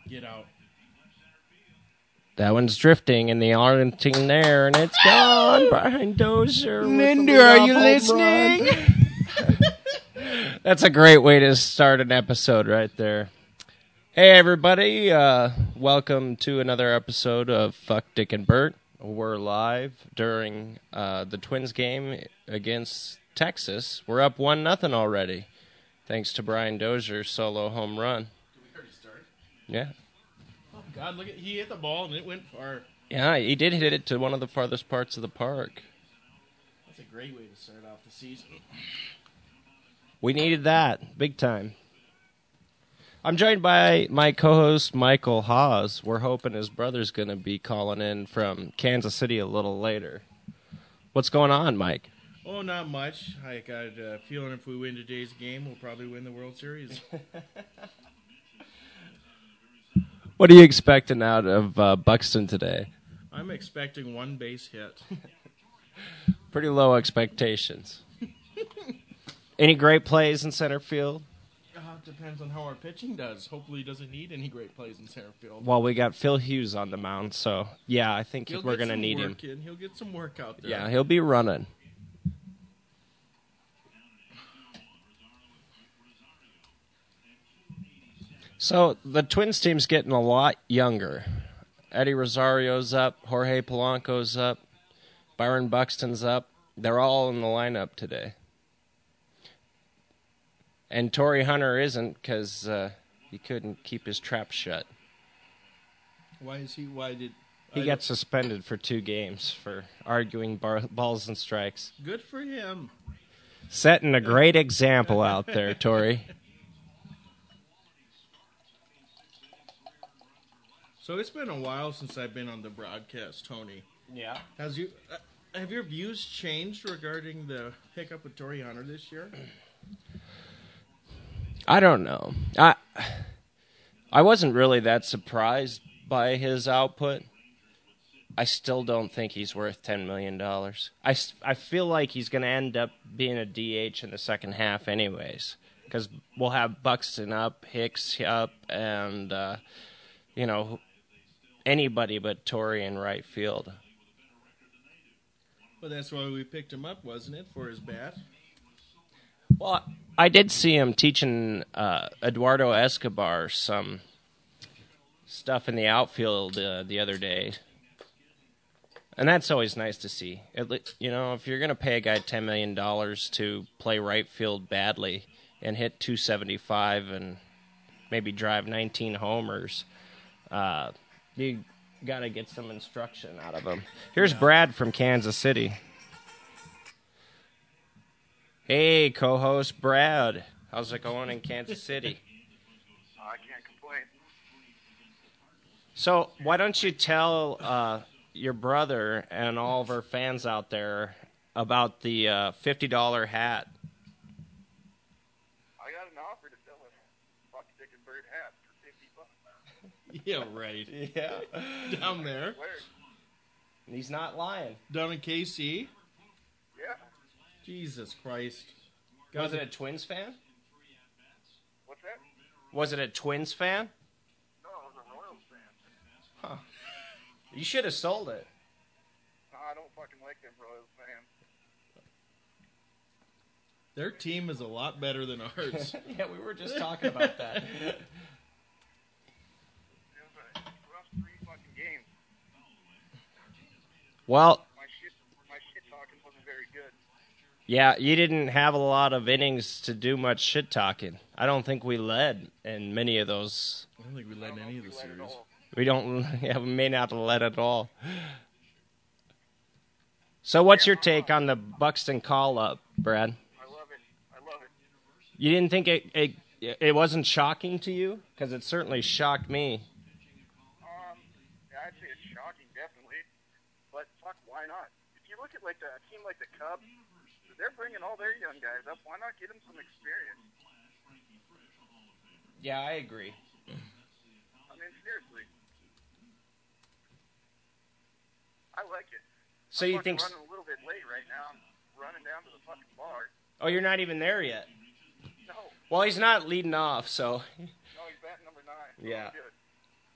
Get out. That one's drifting in the Arlington there, and it's gone. Brian Dozier. Linda, are you listening? That's a great way to start an episode right there. Hey, everybody. Welcome to another episode of Fuck, Dick, and Bert. We're live during the Twins game against Texas. We're up 1-0 already, thanks to Brian Dozier's solo home run. Did we already start? Yeah. Oh, God, look at he hit the ball and it went far. Yeah, he did hit it to one of the farthest parts of the park. That's a great way to start off the season. We needed that, big time. I'm joined by my co-host, Michael Hawes. We're hoping his brother's going to be calling in from Kansas City a little later. What's going on, Mike? Oh, not much. I got a feeling if we win today's game, we'll probably win the World Series. What are you expecting out of Buxton today? I'm expecting one base hit. Pretty low expectations. Any great plays in center field? Depends on how our pitching does. Hopefully he doesn't need any great plays in center field. Well, we got Phil Hughes on the mound, so yeah, I think we're going to need him. He'll get some work out there. Yeah, he'll be running. So the Twins team's getting a lot younger. Eddie Rosario's up, Jorge Polanco's up, Byron Buxton's up. They're all in the lineup today. And Torrey Hunter isn't because he couldn't keep his trap shut. Why did he got suspended for 2 games for arguing balls and strikes? Good for him. Setting a great example out there, Torrey. So it's been a while since I've been on the broadcast, Tony. Yeah. Have your views changed regarding the pickup with Torrey Hunter this year? I don't know. I wasn't really that surprised by his output. I still don't think he's worth $10 million. I feel like he's going to end up being a DH in the second half anyways, because we'll have Buxton up, Hicks up, and, anybody but Torrey in right field. Well, that's why we picked him up, wasn't it, for his bat? Well, I did see him teaching Eduardo Escobar some stuff in the outfield the other day. And that's always nice to see. If you're going to pay a guy $10 million to play right field badly and hit 275 and maybe drive 19 homers, you got to get some instruction out of him. Here's Brad from Kansas City. Hey, co-host Brad. How's it going in Kansas City? I can't complain. So why don't you tell your brother and all of our fans out there about the $50 hat? I got an offer to sell a Fuck, Dick, and Bird hat for $50. Yeah, right. Yeah. Down there. Where? He's not lying. Down in KC. Yeah. Jesus Christ. Was it a Twins fan? What's that? Was it a Twins fan? No, I was a Royals fan. Huh. You should have sold it. No, I don't fucking like them Royals fans. Their team is a lot better than ours. Yeah, we were just talking about that. It was a rough 3 fucking games. Well, My shit talking wasn't very good. yeah, you didn't have a lot of innings to do much shit talking. I don't think we led in many of those. I don't think we led any of the series. We don't. Yeah, we may not have led at all. So, what's your take on the Buxton call up, Brad? I love it. You didn't think it wasn't shocking to you? Because it certainly shocked me. Yeah, I'd say it's shocking, definitely. But fuck, why not? If you look at like a team like the Cubs, they're bringing all their young guys up. Why not get them some experience? Yeah, I agree. I mean, seriously. I like it. So I'm you think? running a little bit late right now. I'm running down to the fucking bar. Oh, you're not even there yet. No. Well, he's not leading off, so. No, he's batting number 9. So Yeah. I'm good.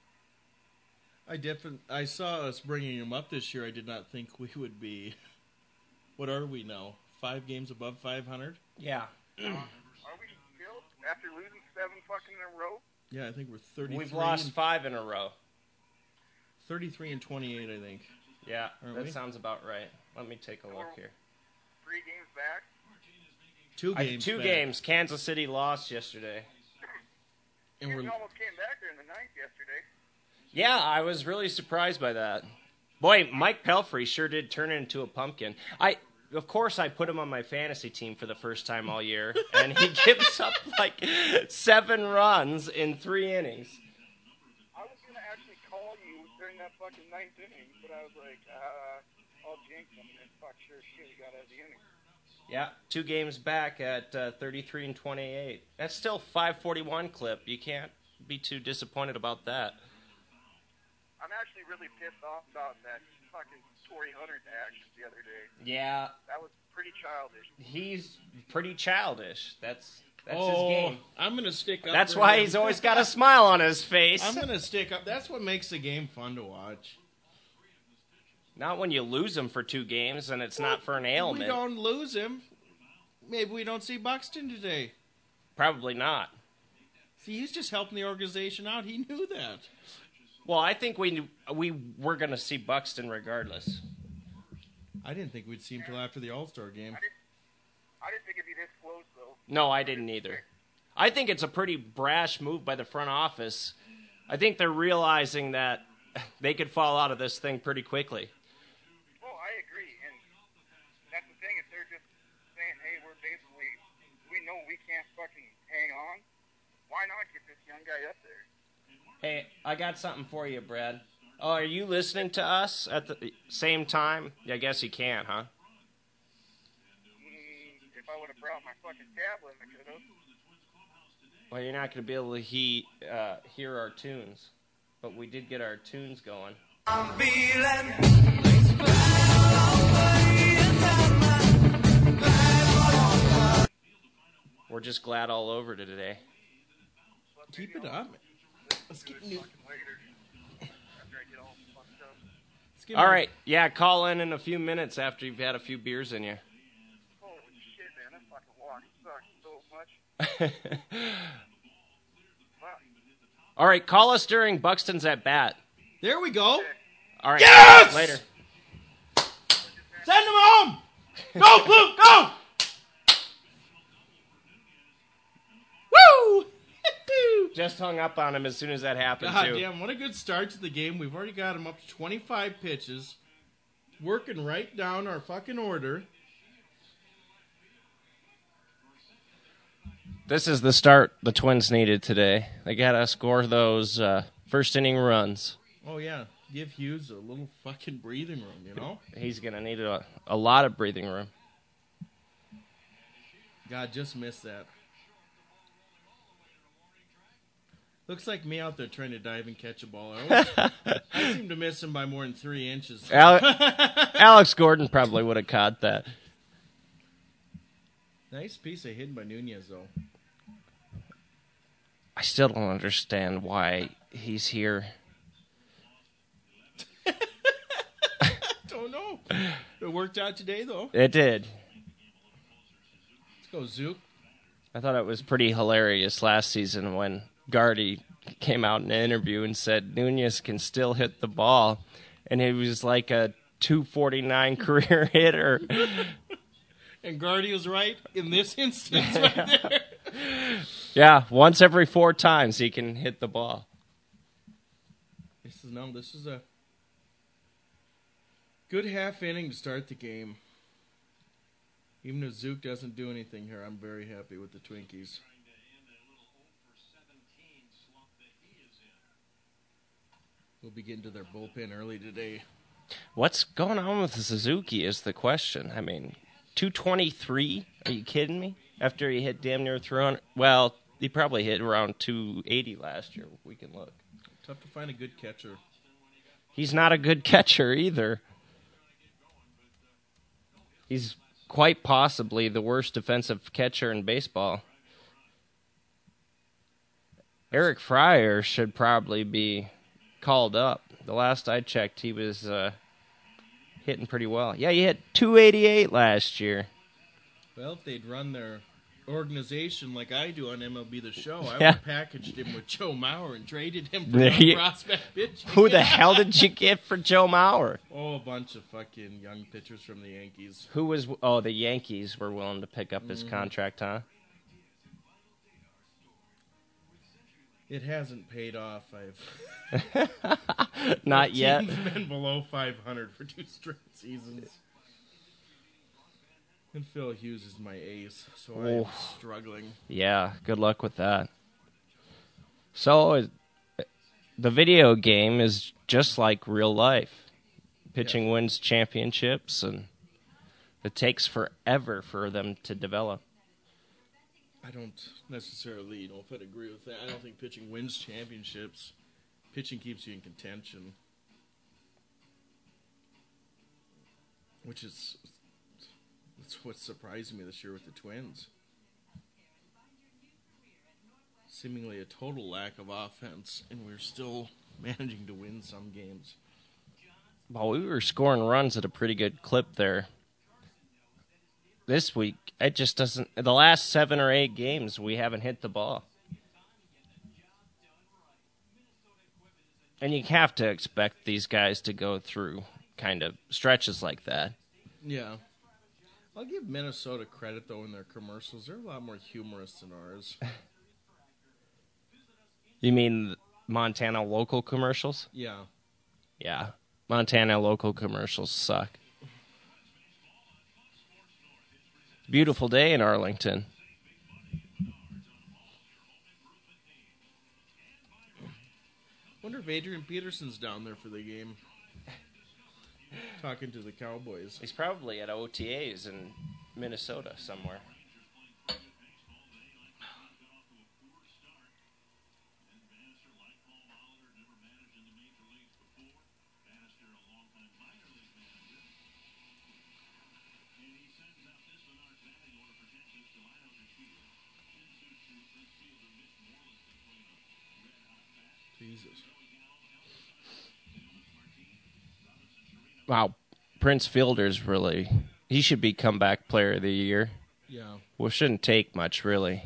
I saw us bringing him up this year. I did not think we would be. What are we now? 5 games above 500? Yeah. Are we still after losing 7 fucking in a row? Yeah, I think we're 33. We've lost 5 in a row. 33 and 28, I think. Yeah, Aren't that we? sounds about right. Let me take a look here. 3 games back. 2 games. 2 back. games. Kansas City lost yesterday. And We we're almost came back there in the 9th yesterday. Yeah, I was really surprised by that. Boy, Mike Pelfrey sure did turn into a pumpkin. Of course, I put him on my fantasy team for the first time all year, and he gives up like 7 runs in 3 innings. I was going to actually call you during that fucking 9th inning, but I was like, I'll jinx him, and fuck, sure shit, he got out of the inning. Yeah, 2 games back at 33 and 28. That's still 541 clip. You can't be too disappointed about that. I'm actually really pissed off about that fucking Torrey Hunter action the other day. Yeah, That was pretty childish. he's pretty childish. That's his oh, game. I'm going to stick up. That's for why him. he's always got a smile on his face. I'm going to stick up. That's what makes the game fun to watch. Not when you lose him for 2 games and it's not for an We ailment. don't lose him. Maybe we don't see Buxton today. Probably not. See, he's just helping the organization out. He knew that. Well, I think we were going to see Buxton regardless. I didn't think we'd see him till after the All-Star game. I didn't think it'd be this close, though. No, I didn't either. I think it's a pretty brash move by the front office. I think they're realizing that they could fall out of this thing pretty quickly. Well, I agree, and that's the thing. If they're just saying, hey, we know we can't fucking hang on, why not get this young guy up there? Hey, I got something for you, Brad. Oh, are you listening to us at the same time? I guess you can't, huh? If I would have brought my fucking tablet, I could have. Well, you're not going to be able to hear our tunes. But we did get our tunes going. We're just glad all over today. Keep it up. Let's get new. Later, after I get all fucked up. Let's get All new- right. Yeah, call in a few minutes after you've had a few beers in you. Holy shit, man, that fucking walk sucks so much. Fuck. All right, call us during Buxton's at bat. There we go. All right. Yes! Later. Send him home. Go, Blue, go. Woo! Just hung up on him as soon as that happened, God too. damn, what a good start to the game. We've already got him up to 25 pitches. Working right down our fucking order. This is the start the Twins needed today. They got to score those first inning runs. Oh, yeah. Give Hughes a little fucking breathing room, you know? He's going to need a lot of breathing room. God, just missed that. Looks like me out there trying to dive and catch a ball. I seem to miss him by more than 3 inches. Alex Gordon probably would have caught that. Nice piece of hidden by Nunez, though. I still don't understand why he's here. Don't know. It worked out today, though. It did. Let's go, Zook. I thought it was pretty hilarious last season when Gardy came out in an interview and said Nunez can still hit the ball, and he was like a 249 career hitter. And Gardy was right in this instance right there. Yeah, once every 4 times he can hit the ball. This is a good half inning to start the game. Even if Zook doesn't do anything here, I'm very happy with the Twinkies. We'll be getting to their bullpen early today. What's going on with Suzuki is the question. I mean, 223? Are you kidding me? After he hit damn near 300. Well, he probably hit around 280 last year. We can look. Tough to find a good catcher. He's not a good catcher either. He's quite possibly the worst defensive catcher in baseball. Eric Fryer should probably be called up. The last I checked, he was hitting pretty well. Yeah, he hit 288 last year. Well, if they'd run their organization like I do on MLB The Show, I would Yeah. have packaged him with Joe Mauer and traded him for There you- prospect pitching. Who the hell did you get for Joe Mauer? Oh, a bunch of fucking young pitchers from the Yankees. Who was? Oh, the Yankees were willing to pick up his contract, huh? It hasn't paid off. I've Not yet. team's been below 500 for 2 straight seasons. And Phil Hughes is my ace, so I'm Oh. struggling. Yeah, good luck with that. So, the video game is just like real life. Pitching wins championships, and it takes forever for them to develop. I don't necessarily know if I'd agree with that. I don't think pitching wins championships. Pitching keeps you in contention. Which is that's what's surprising me this year with the Twins. Seemingly a total lack of offense, and we're still managing to win some games. Well, we were scoring runs at a pretty good clip there. This week, it just doesn't. The last 7 or 8 games, we haven't hit the ball. And you have to expect these guys to go through kind of stretches like that. Yeah. I'll give Minnesota credit, though, in their commercials. They're a lot more humorous than ours. You mean Montana local commercials? Yeah. Yeah. Montana local commercials suck. Beautiful day in Arlington. Wonder if Adrian Peterson's down there for the game. Talking to the Cowboys. He's probably at OTAs in Minnesota somewhere. Jesus. Wow, Prince Fielder's really... He should be comeback player of the year. Yeah. Well, shouldn't take much, really.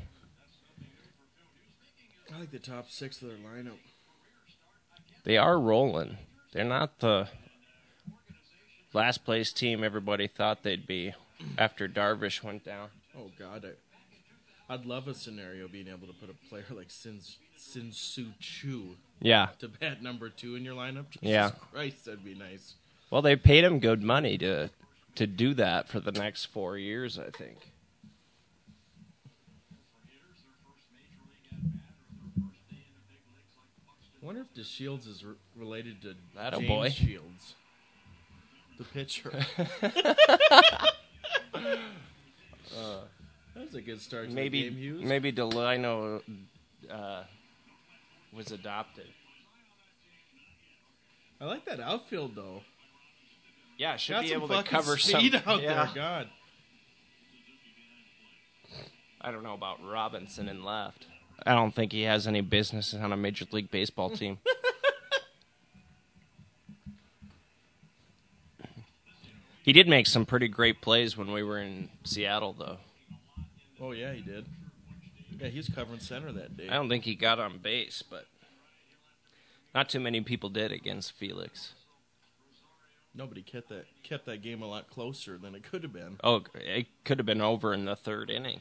I like the top 6 of their lineup. They are rolling. They're not the last place team everybody thought they'd be after Darvish went down. Oh, God. I'd love a scenario being able to put a player like Sin Soo Choo Yeah. to bat number 2 in your lineup. Jesus Yeah. Christ, that'd be nice. Well, they paid him good money to do that for the next 4 years, I think. I wonder if DeShields is related to Atta James boy. Shields, the pitcher. That was a good start to the game, Hughes. Maybe Delino was adopted. I like that outfield, though. Yeah, should Got be some able to fucking cover speed some. out Yeah. there, God. I don't know about Robinson in left. I don't think he has any business on a Major League Baseball team. He did make some pretty great plays when we were in Seattle, though. Oh, yeah, he did. Yeah, he was covering center that day. I don't think he got on base, but not too many people did against Felix. Nobody kept that game a lot closer than it could have been. Oh, it could have been over in the 3rd inning.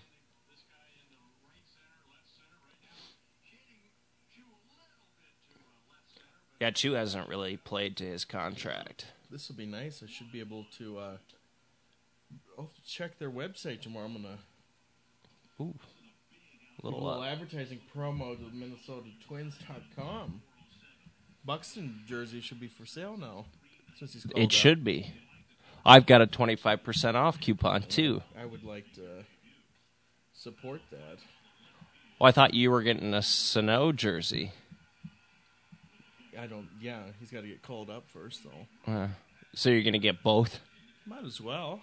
Yeah, Chu hasn't really played to his contract. This will be nice. I should be able to I'll check their website tomorrow. I'm going to Ooh. a little advertising promo to MinnesotaTwins.com. Buxton jersey should be for sale now. Since he's called It up. should be. I've got a 25% off coupon, too. I would like to support that. Well, I thought you were getting a Sano jersey. I don't. Yeah, he's got to get called up first, though. So you're going to get both? Might as well.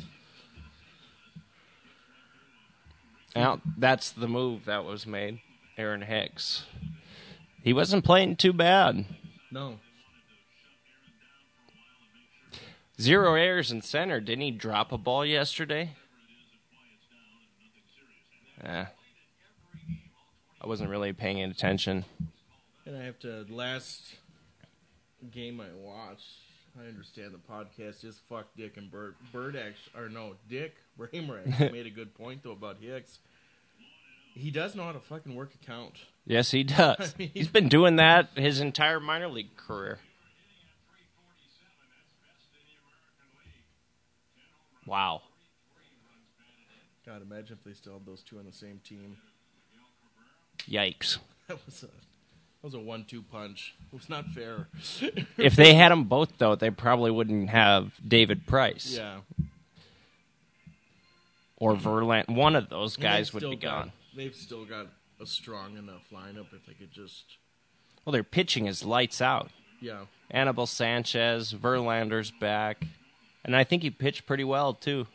Now, that's the move that was made. Aaron Hicks. He wasn't playing too bad. No. 0 errors in center. Didn't he drop a ball yesterday? I wasn't really paying attention. And I have to, last game I watched, I understand the podcast is fuck Dick and Bird. Dick Bramer actually made a good point, though, about Hicks. He does know how to fucking work a count. Yes, he does. I mean, he's been doing that his entire minor league career. Wow. God, imagine if they still had those two on the same team. Yikes. That was a 1-2 punch. It was not fair. If they had them both, though, they probably wouldn't have David Price. Yeah. Or Verlander. One of those guys would be gone. They've still got a strong enough lineup if they could just... Well, their pitching is lights out. Yeah. Anibal Sanchez, Verlander's back. And I think he pitched pretty well, too.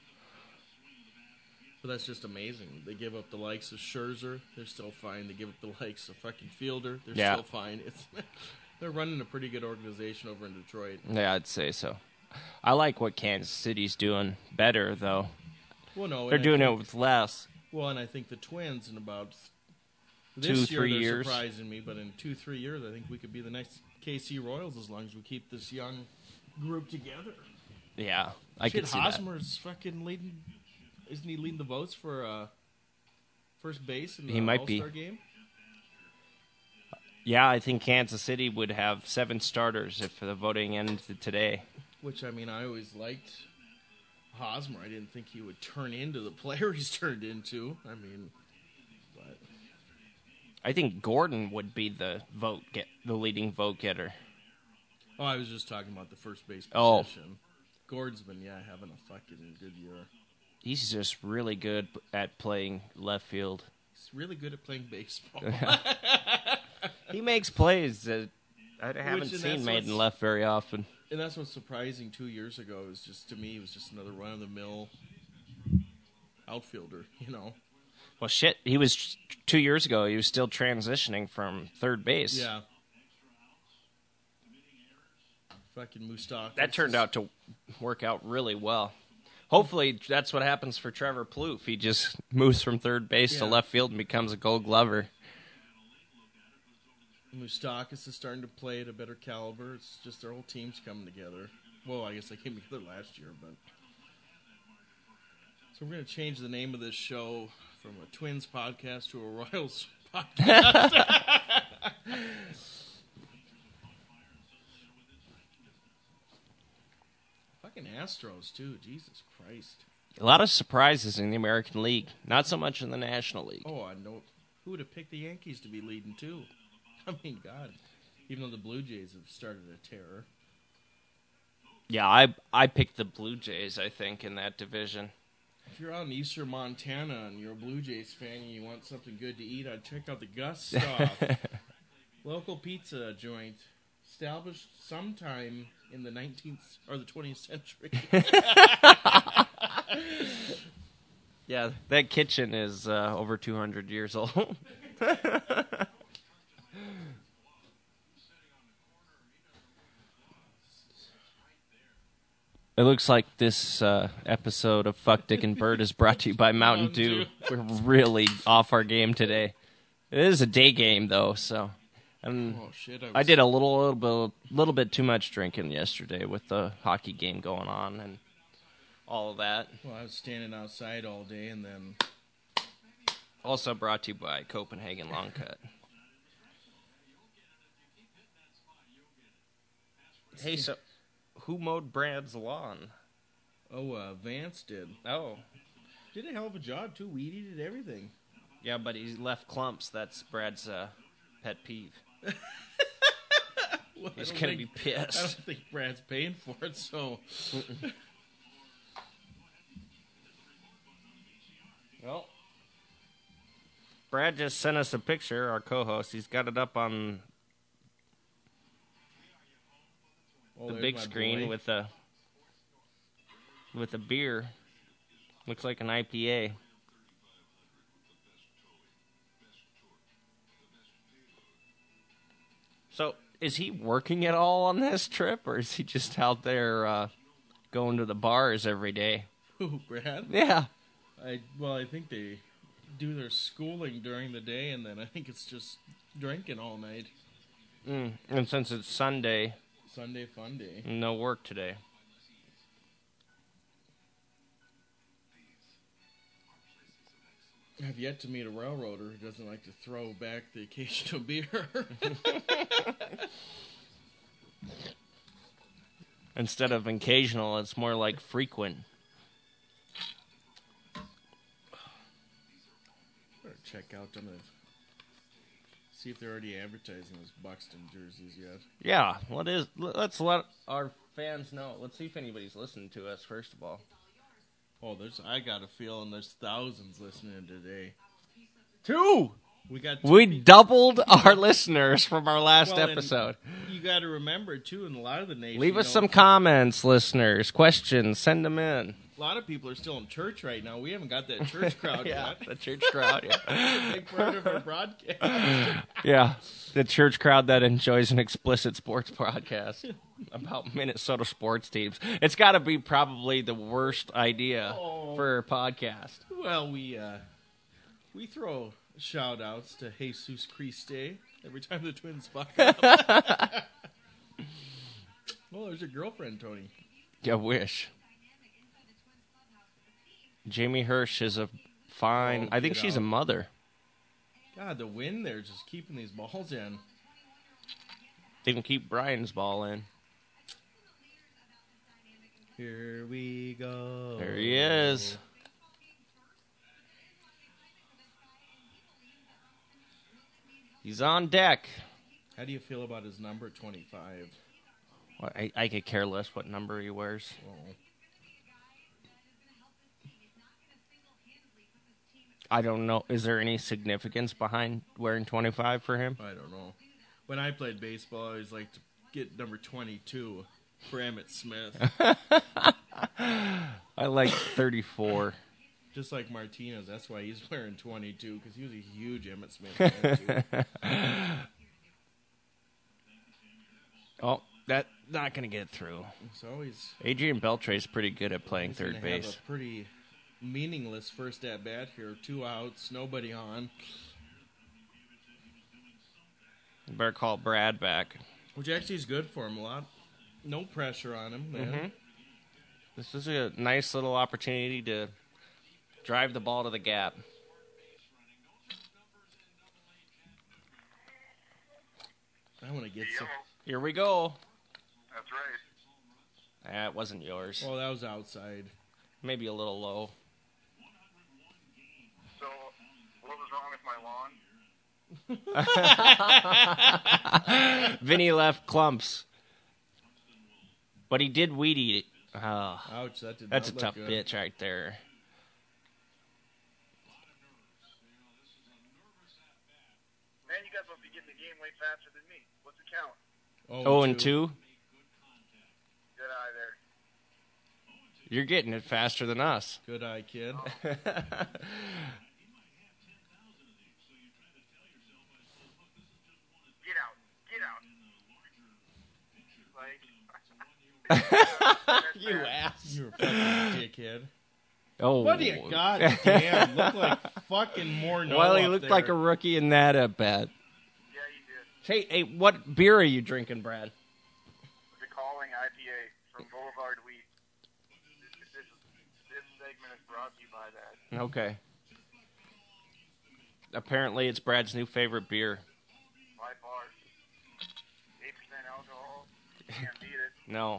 But that's just amazing. They give up the likes of Scherzer, they're still fine. They give up the likes of fucking Fielder, they're still fine. They're running a pretty good organization over in Detroit. Yeah, I'd say so. I like what Kansas City's doing better, though. Well, no, they're doing it with less. Well, and I think the Twins in about 2-3 years, surprising me. But in 2-3 years, I think we could be the next KC Royals as long as we keep this young group together. Yeah, I could see that. Hosmer's fucking leading. Isn't he leading the votes for first base in the All-Star game? Yeah, I think Kansas City would have 7 starters if the voting ended today. Which, I mean, I always liked Hosmer. I didn't think he would turn into the player he's turned into. I mean, but I think Gordon would be the leading vote getter. Oh, I was just talking about the first base position. Oh. Gordon's been, having a fucking good year. He's just really good at playing left field. He's really good at playing baseball. He makes plays that I haven't seen made in left very often. And that's what's surprising 2 years ago. Is just, to me, it was just another run-of-the-mill outfielder, Well, shit, he was 2 years ago. He was still transitioning from third base. Yeah. Fucking Moustakas. That turned out to work out really well. Hopefully, that's what happens for Trevor Plouffe. He just moves from third base to left field and becomes a Gold Glover. Moustakas is starting to play at a better caliber. It's just their whole team's coming together. Well, I guess they came together last year, but... So we're going to change the name of this show from a Twins podcast to a Royals podcast. Fucking Astros, too. Jesus Christ. A lot of surprises in the American League. Not so much in the National League. Oh, I know. Who would have picked the Yankees to be leading, too? I mean, God. Even though the Blue Jays have started a terror. Yeah, I picked the Blue Jays, I think, in that division. If you're out in eastern Montana and you're a Blue Jays fan and you want something good to eat, I'd check out the Gustav. Local pizza joint. Established sometime in the 19th or the 20th century. Yeah, that kitchen is over 200 years old. It looks like this episode of Fuck, Dick, and Bird is brought to you by Mountain Dew. We're really off our game today. It is a day game, though, so... I did a little bit too much drinking yesterday with the hockey game going on and all of that. Well, I was standing outside all day, and then... Also brought to you by Copenhagen Long Cut. Hey, so... Who mowed Brad's lawn? Oh, Vance did. Oh. Did a hell of a job, too. Weed eated everything. Yeah, but he left clumps. That's Brad's pet peeve. Well, He's going to be pissed. I don't think Brad's paying for it, so... Well, Brad just sent us a picture, our co-host. He's got it up on... the big screen with a beer. Looks like an IPA. So, is he working at all on this trip, or is he just out there going to the bars every day. Who, Brad? Yeah. I think they do their schooling during the day, and then I think it's just drinking all night. And since it's Sunday, Sunday fun day. no work today. I've yet to meet a railroader who doesn't like to throw back the occasional beer. Instead of occasional, it's more like frequent. Better check out them. See if they're already advertising those Buxton jerseys yet. Yeah, let's let our fans know. Let's see if anybody's listening to us, first of all. Oh, I got a feeling there's thousands listening today. 2! We doubled our listeners from our last episode. You got to remember, too, in a lot of the nation... Leave us some comments, listeners. Questions. Send them in. A lot of people are still in church right now. We haven't got that church crowd yet. The church crowd, yeah. That's a big part of our broadcast. Yeah, the church crowd that enjoys an explicit sports broadcast about Minnesota sports teams. It's got to be probably the worst idea for a podcast. Well, we throw shout-outs to Jesus Christe every time the Twins fuck up. Well, there's your girlfriend, Tony. I wish. Jamie Hirsch is a fine... I think she's a mother. God, the wind there just keeping these balls in. They can keep Brian's ball in. Here we go. There he is. He's on deck. How do you feel about his number 25? Well, I could care less what number he wears. Oh. I don't know. Is there any significance behind wearing 25 for him? I don't know. When I played baseball, I always liked to get number 22 for Emmitt Smith. I like 34. Just like Martinez. That's why he's wearing 22, because he was a huge Emmitt Smith fan, too. Oh, that's not going to get through. It's always... Adrian Beltre's pretty good at playing third base. Have a pretty meaningless first at-bat here. 2 outs, nobody on. You better call Brad back. Which actually is good for him a lot. No pressure on him, man. Mm-hmm. This is a nice little opportunity to drive the ball to the gap. I want to get some... Here we go. That's right. That wasn't yours. Oh, that was outside. Maybe a little low. So, what was wrong with my lawn? Vinny left clumps. But he did weed eat it. Oh, ouch, that's a not tough look good. pitch right there. Man, you guys must be getting the game way faster than me. What's the count? 0-2. Good eye there. You're getting it faster than us. Good eye, kid. Get out. You ass. You're a fucking dickhead. Oh. What do you goddamn look like fucking Morneau? Well, he up looked there. like a rookie in that at bat. Yeah, you did. Hey, what beer are you drinking, Brad? The Calling IPA from Boulevard Wheat. This segment is brought to you by that. Okay. Apparently, it's Brad's new favorite beer. By far. 8% alcohol. Can't beat it. No.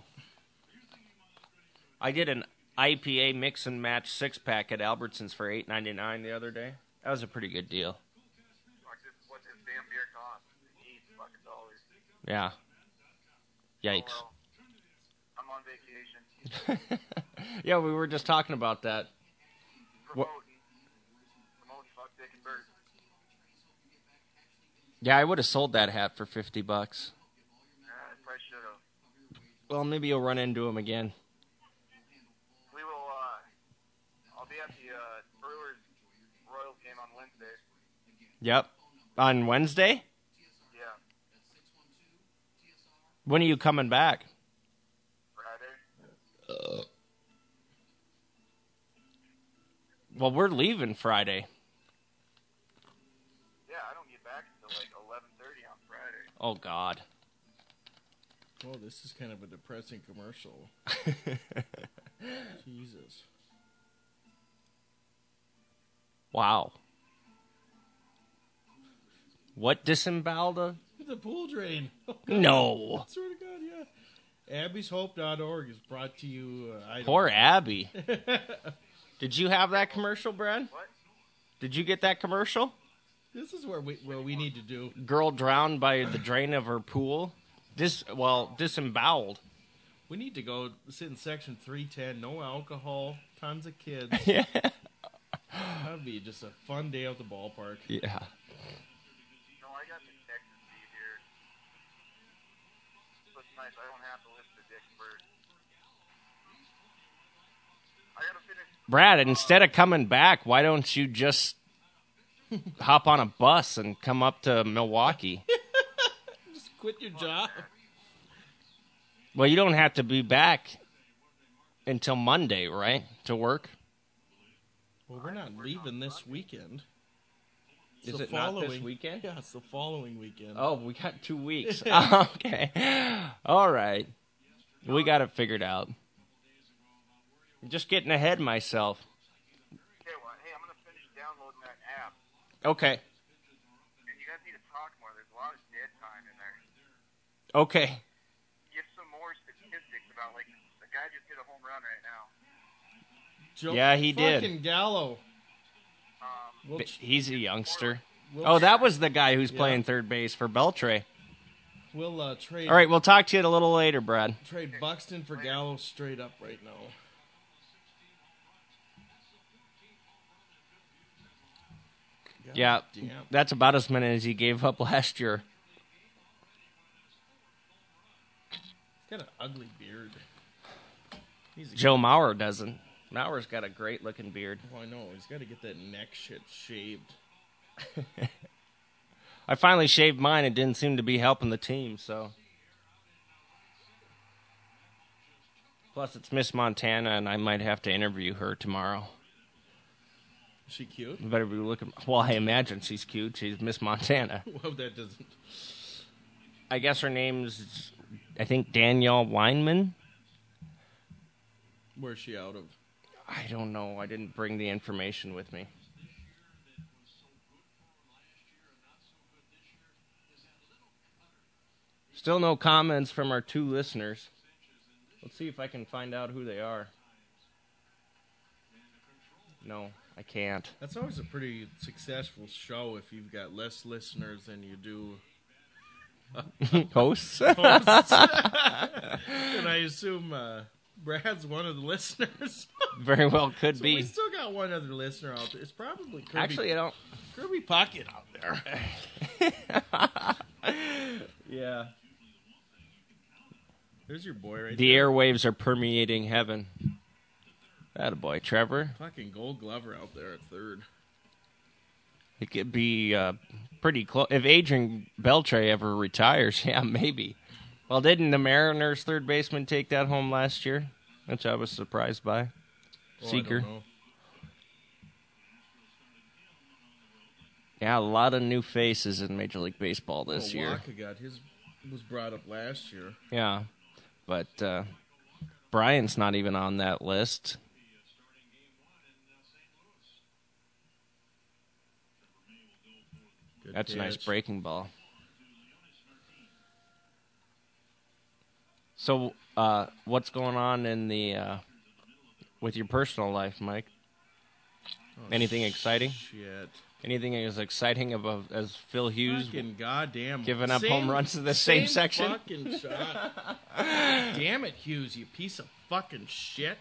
I did an IPA mix and match 6-pack at Albertsons for $8.99 the other day. That was a pretty good deal. What this damn beer costs? $8 fucking. Yeah. Yikes. Oh, well. I'm on vacation. Yeah, we were just talking about that. Promoting fuck, dick, and bird. Yeah, I would have sold that hat for $50. I probably should have. Well, maybe you'll run into him again. We will, I'll be at the Brewers Royals game on Wednesday. Yep. On Wednesday? Yeah. When are you coming back? Friday. Well, we're leaving Friday. Yeah, I don't get back until like 11:30 on Friday. Oh, God. Oh, this is kind of a depressing commercial. Jesus. Wow. What disemboweled? The pool drain. Oh, God. No. I swear to God, yeah. AbbysHope.org is brought to you. Poor Abby. Did you have that commercial, Brad? What? Did you get that commercial? This is where we need to do. Girl drowned by the drain of her pool. Disemboweled. We need to go sit in section 310. No alcohol. Tons of kids. Yeah. That'd be just a fun day at the ballpark. Yeah. No, I got the Texas feed here. So it's nice. I don't have to listen to Dick and Bert. I gotta finish. Brad, instead of coming back, why don't you just hop on a bus and come up to Milwaukee? Just quit your job. Well, you don't have to be back until Monday, right, to work? Well, we're not leaving this weekend. It's Is the it not this weekend? Yeah, it's the following weekend. Oh, we got 2 weeks. Okay. All right. We got it figured out. I'm just getting ahead of myself. Okay, well, hey, I'm gonna finish downloading that app. Okay. And you guys need to talk more. There's a lot of dead time in there. Okay. Give some more statistics about, like, the guy just hit a home run right now. Yeah, he did. Fucking Gallo. He's a youngster. We'll That was the guy who's playing third base for Beltray. We'll trade. All right, we'll talk to you a little later, Brad. Trade Buxton for Gallo straight up right now. God Yeah, damn. that's about as many as he gave up last year. He's got an ugly beard. Joe Mauer doesn't. Mauer's got a great-looking beard. Oh, I know. He's got to get that neck shit shaved. I finally shaved mine. It didn't seem to be helping the team, so. Plus, it's Miss Montana, and I might have to interview her tomorrow. Is she cute? You better be looking. Well, I imagine she's cute. She's Miss Montana. Well, that doesn't. I guess her name's, I think, Danielle Weinman. Where's she out of? I don't know. I didn't bring the information with me. Still no comments from our 2 listeners. Let's see if I can find out who they are. No, I can't. That's always a pretty successful show if you've got less listeners than you do Hosts? hosts. And I assume Brad's one of the listeners. Very well could So be. we still got one other listener out there. It's probably Kirby, Actually, I don't. Kirby Pocket out there. Yeah. There's your boy right The there. airwaves are permeating heaven. Attaboy, Trevor. Fucking Gold Glover out there at third. It could be pretty close. If Adrian Beltre ever retires, yeah, maybe. Well, didn't the Mariners' third baseman take that home last year? Which I was surprised by. Oh, Seeker. I don't know. Yeah, a lot of new faces in Major League Baseball this year. Waka got his was brought up last year. Yeah, but Brian's not even on that list. Good That's a nice catch. breaking ball. So, what's going on in the with your personal life, Mike? Oh, Anything exciting? Shit. Anything as exciting about as Phil Hughes Fucking goddamn. giving up home runs in the same section? Fucking shot. Damn it, Hughes, you piece of fucking shit.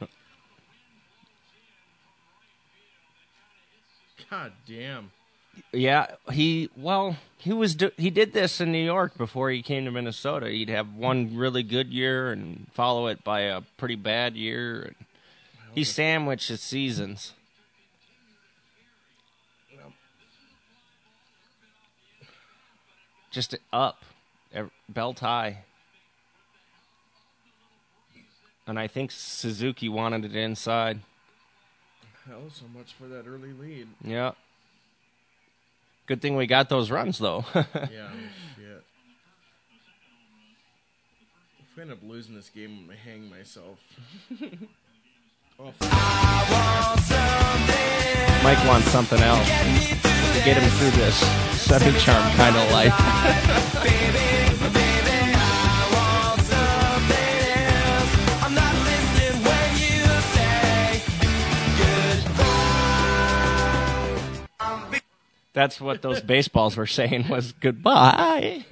God damn. Yeah, he did this in New York before he came to Minnesota. He'd have one really good year and follow it by a pretty bad year. He sandwiched his seasons. Just up, belt high. And I think Suzuki wanted it inside. Hell, so much for that early lead. Yeah. Good thing we got those runs, though. Yeah, shit. If I end up losing this game, I'm going to hang myself. Mike wants something else to get him through this semi-charm kind of life. That's what those baseballs were saying was goodbye.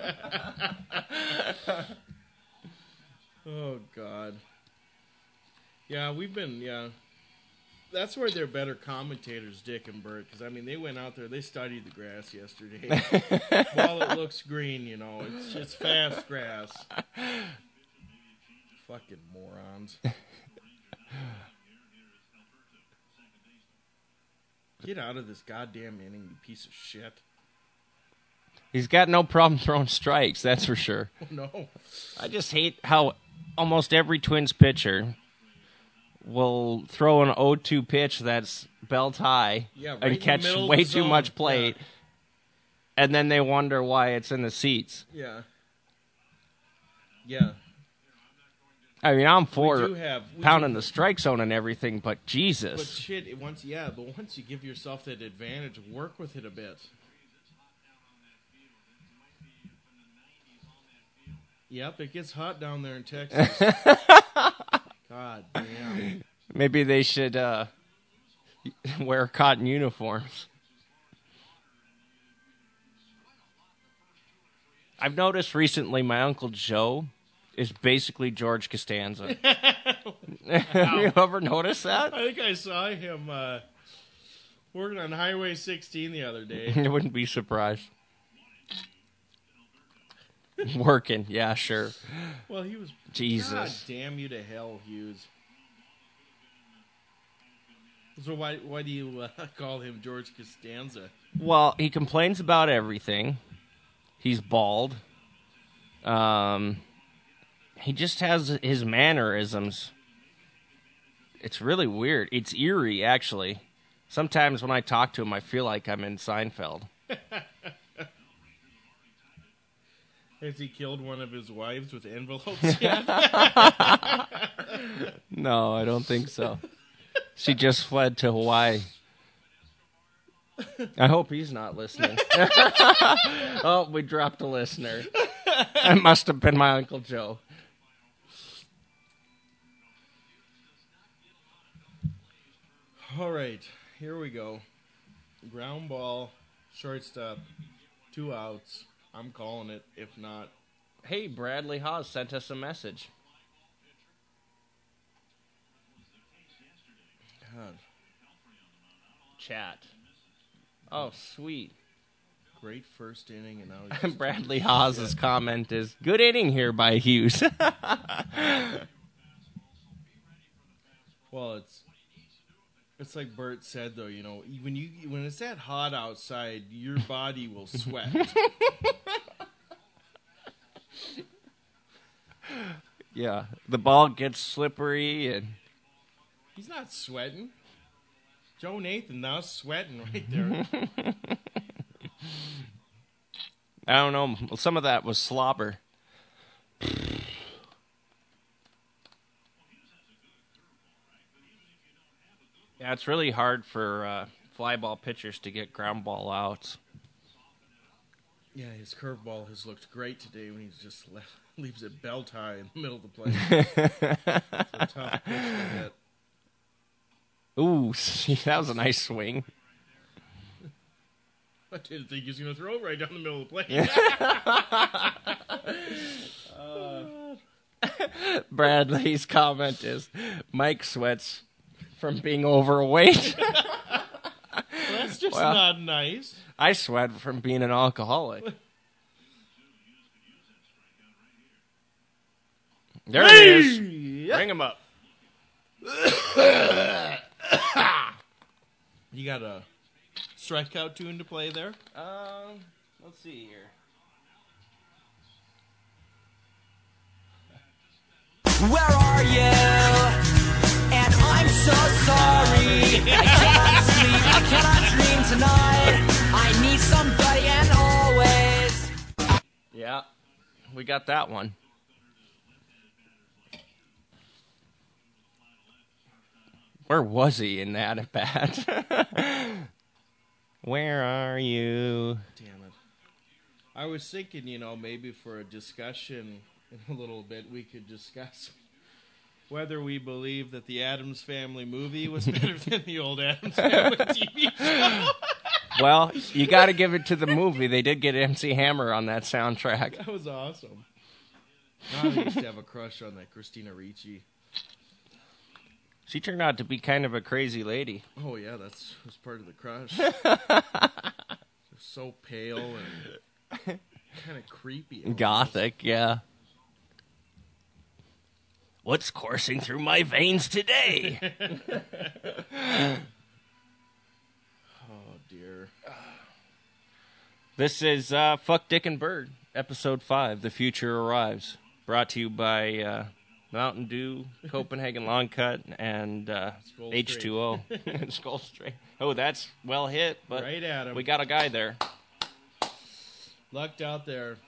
Oh, God. Yeah, that's where they're better commentators, Dick and Bert, because, I mean, they went out there, they studied the grass yesterday. While it looks green, it's fast grass. Fucking morons. Get out of this goddamn inning, you piece of shit. He's got no problem throwing strikes, that's for sure. Oh, no. I just hate how almost every Twins pitcher will throw an 0-2 pitch that's belt high and catch way too much plate, and then they wonder why it's in the seats. Yeah. I mean, I'm for pounding the strike zone and everything, but Jesus. But shit, once you give yourself that advantage, work with it a bit. Yep, it gets hot down there in Texas. God damn. Maybe they should wear cotton uniforms. I've noticed recently my Uncle Joe is basically George Costanza. Have you ever noticed that? I think I saw him working on Highway 16 the other day. I wouldn't be surprised. Working, yeah, sure. Well, he was... Jesus. God damn you to hell, Hughes. So why do you call him George Costanza? Well, he complains about everything. He's bald. He just has his mannerisms. It's really weird. It's eerie, actually. Sometimes when I talk to him, I feel like I'm in Seinfeld. Has he killed one of his wives with envelopes yet? No, I don't think so. She just fled to Hawaii. I hope he's not listening. Oh, we dropped a listener. It must have been my Uncle Joe. All right, here we go. Ground ball, shortstop, 2 outs. I'm calling it, if not. Hey, Bradley Haas sent us a message. God. Chat. Oh, sweet. Great first inning, and now he's Bradley Haas's comment is, good inning here by Hughes. Well, it's like Bert said, though, when it's that hot outside, your body will sweat. Yeah, the ball gets slippery and... He's not sweating. Joe Nathan now sweating right there. I don't know. Some of that was slobber. Yeah, it's really hard for fly ball pitchers to get ground ball outs. Yeah, his curveball has looked great today when he's just leaves it belt high in the middle of the plate. It's a tough pitch to hit. Ooh, that was a nice swing. I didn't think he was going to throw it right down the middle of the plate. Bradley's comment is, Mike sweats from being overweight. Well, that's just not nice. I sweat from being an alcoholic. There it is. Bring him up. You got a strikeout tune to play there? Let's see here. Where are you? And I'm so sorry. tonight. I need somebody and always. Yeah, we got that one. Where was he in that at bat? Where are you? Damn it. I was thinking, maybe for a discussion in a little bit, we could discuss whether we believe that the Addams Family movie was better than the old Addams Family TV show. Well, you got to give it to the movie. They did get MC Hammer on that soundtrack. That was awesome. I used to have a crush on that Christina Ricci. She turned out to be kind of a crazy lady. Oh, yeah, that was part of the crush. So pale and kind of creepy. Almost. Gothic, yeah. What's coursing through my veins today? Oh, dear. This is Fuck, Dick, and Bird, Episode 5, The Future Arrives. Brought to you by Mountain Dew, Copenhagen Long Cut, and H2O. Skull Straight. Oh, that's well hit, but right at him. We got a guy there. Lucked out there.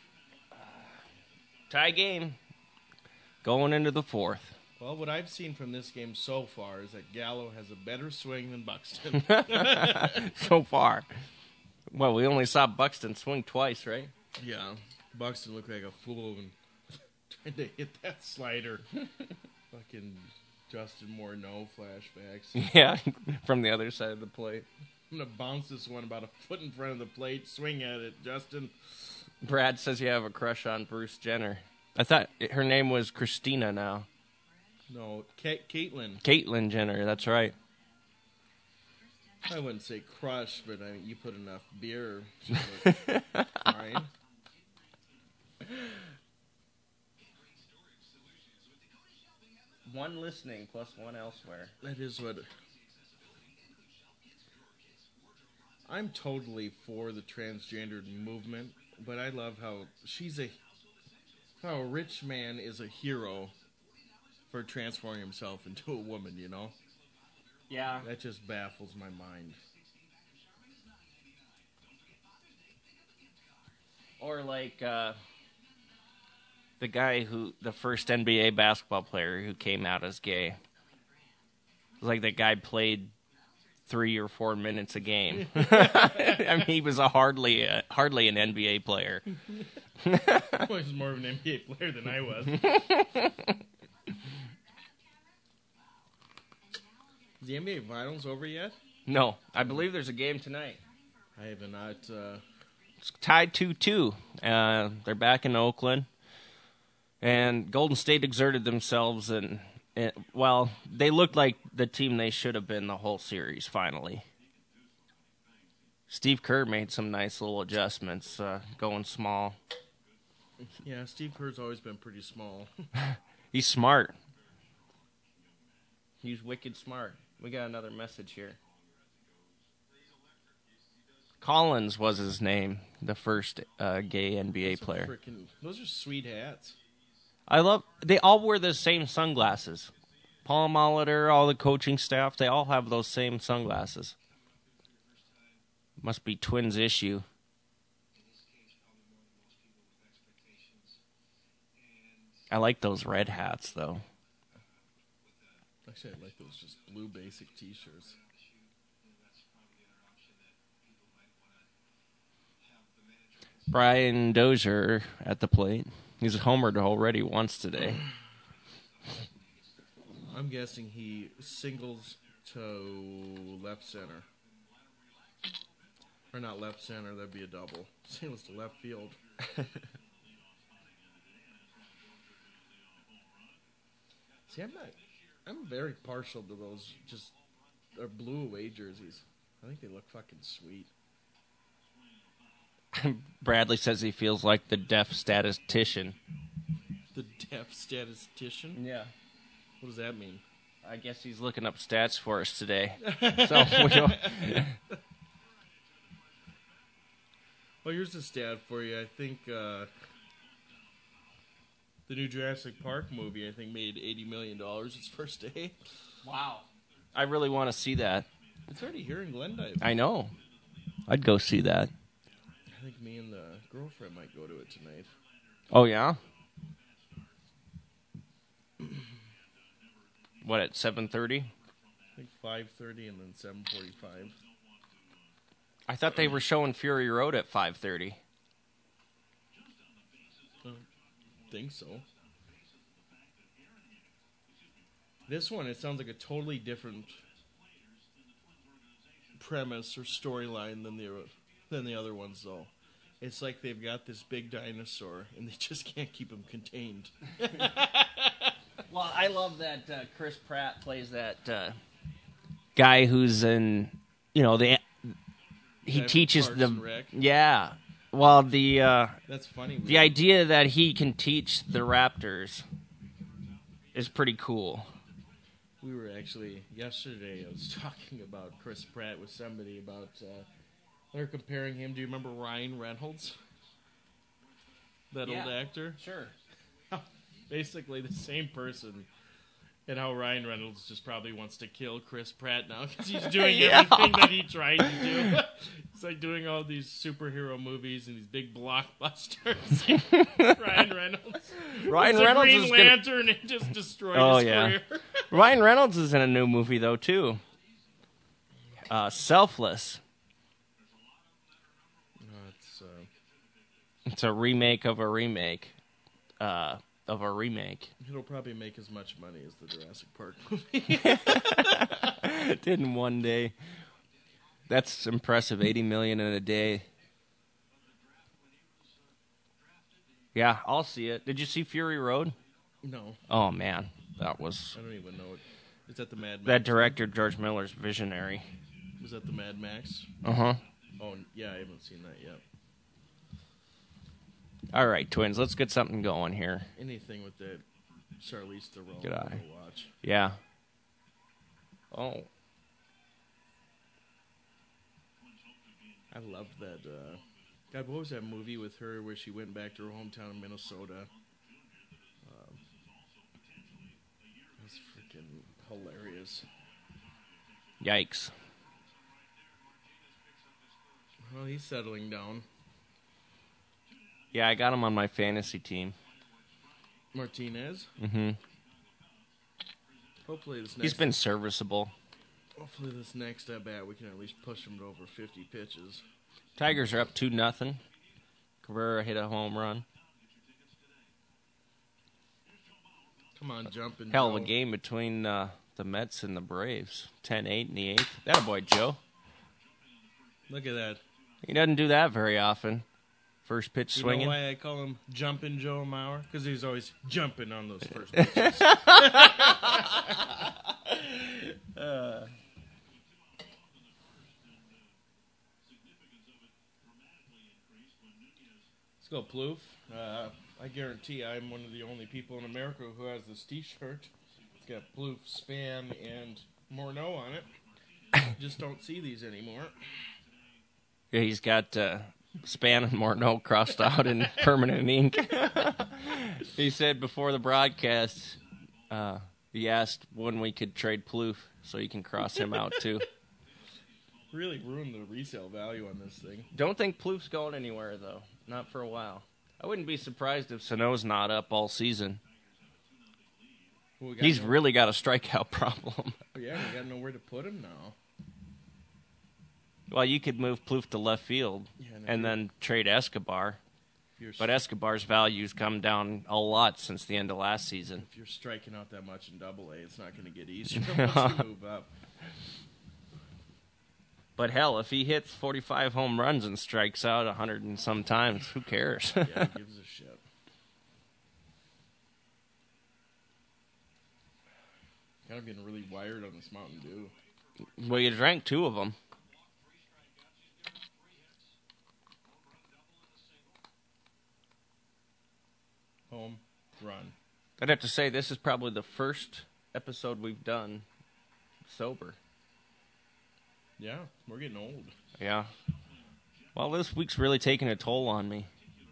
Tie game. Going into the fourth. Well, what I've seen from this game so far is that Gallo has a better swing than Buxton. So far. Well, we only saw Buxton swing twice, right? Yeah. Buxton looked like a fool and trying to hit that slider. Fucking Justin Morneau flashbacks. Yeah, from the other side of the plate. I'm going to bounce this one about a foot in front of the plate. Swing at it, Justin. Brad says you have a crush on Bruce Jenner. I thought her name was Christina now. No, Caitlyn. Caitlyn Jenner, that's right. I wouldn't say crush, but I mean, you put enough beer. Fine. One listening plus one elsewhere. That is what... I'm totally for the transgendered movement, but I love how how a rich man is a hero for transforming himself into a woman, Yeah. That just baffles my mind. Or like the guy the first NBA basketball player who came out as gay. Like that guy played 3 or 4 minutes a game. I mean, he was hardly an NBA player. Well, he was more of an NBA player than I was. Is the NBA Finals over yet? No, I believe there's a game tonight. I have not. It's tied 2-2. They're back in Oakland. And Golden State exerted themselves and they looked like the team they should have been the whole series, finally. Steve Kerr made some nice little adjustments, going small. Yeah, Steve Kerr's always been pretty small. He's smart. He's wicked smart. We got another message here. Collins was his name, the first gay NBA player. Those are sweet hats. They all wear the same sunglasses. Paul Molitor, all the coaching staff, they all have those same sunglasses. Must be twins issue. I like those red hats, though. Actually, I like those just blue basic t-shirts. Brian Dozier at the plate. He's homered already once today. I'm guessing he singles to left center. Or not left center, that'd be a double. Singles to left field. See, I'm very partial to those just blue away jerseys. I think they look fucking sweet. Bradley says he feels like the deaf statistician. The deaf statistician? Yeah. What does that mean? I guess he's looking up stats for us today. Well, here's the stat for you. I think the new Jurassic Park movie, I think, made $80 million its first day. Wow. I really want to see that. It's already here in Glendive. I know. I'd go see that. I think me and the girlfriend might go to it tonight. Oh, yeah? What, at 7:30? I think 5:30 and then 7:45. I thought they were showing Fury Road at 5:30. Think so. This one, it sounds like a totally different premise or storyline than the other ones, though. It's like they've got this big dinosaur and they just can't keep him contained. Well, I love that Chris Pratt plays that guy who's in, he teaches Parks the and Rec. yeah. Well, That's funny. the idea that he can teach the Raptors is pretty cool. We were actually, yesterday, I was talking about Chris Pratt with somebody about, they're comparing him. Do you remember Ryan Reynolds? That old actor? Sure. Basically the same person. And how Ryan Reynolds just probably wants to kill Chris Pratt now because he's doing everything that he tried to do. It's like doing all these superhero movies and these big blockbusters. Ryan Reynolds. Ryan was Reynolds Green is Lantern and just destroyed his career. Ryan Reynolds is in a new movie though too. Selfless. It's a remake of a remake. Of a remake. It'll probably make as much money as the Jurassic Park movie. It did in one day. That's impressive. $80 million in a day. Yeah, I'll see it. Did you see Fury Road? No. Oh man, that was. I don't even know it. Is that the Mad Max? That director George Miller's visionary. Was that the Mad Max? Uh-huh. Oh yeah, I haven't seen that yet. All right, twins, let's get something going here. Anything with that Charlize Theron, Good eye. I'll watch. Yeah. Oh. I loved that. God, what was that movie with her where she went back to her hometown in Minnesota? It was freaking hilarious. Yikes. Well, he's settling down. Yeah, I got him on my fantasy team. Martinez? Mm-hmm. Hopefully this next... He's been serviceable. Hopefully this next at bat we can at least push him to over 50 pitches. Tigers are up 2-0. Cabrera hit a home run. Come on, jump and Hell of a game between the Mets and the Braves. 10-8 in the 8th. That a boy, Joe. Look at that. He doesn't do that very often. First pitch swinging. You know why I call him Jumpin' Joe Mauer? Because he's always jumping on those first pitches. Let's go, Plouffe. I guarantee I'm one of the only people in America who has this T-shirt. It's got Plouffe, Span, and Morneau on it. Just don't see these anymore. Yeah, he's got Span and Morneau crossed out in permanent ink. He said before the broadcast, he asked when we could trade Plouffe so he can cross him out too. Really ruined the resale value on this thing. Don't think Plouffe's going anywhere, though. Not for a while. I wouldn't be surprised if Sano's not up all season. Well, He's really got a strikeout problem. Yeah, we got nowhere to put him now. Well, you could move Plouffe to left field and then trade Escobar. But Escobar's value's come down a lot since the end of last season. If you're striking out that much in Double-A, it's not going to get easier once you move up. But hell, if he hits 45 home runs and strikes out 100 and some times, who cares? Yeah, he gives a shit. Kind of getting really wired on this Mountain Dew. Well, you drank 2 of them. Home run. I'd have to say this is probably the first episode we've done sober. Yeah, we're getting old. Yeah. Well, this week's really taking a toll on me.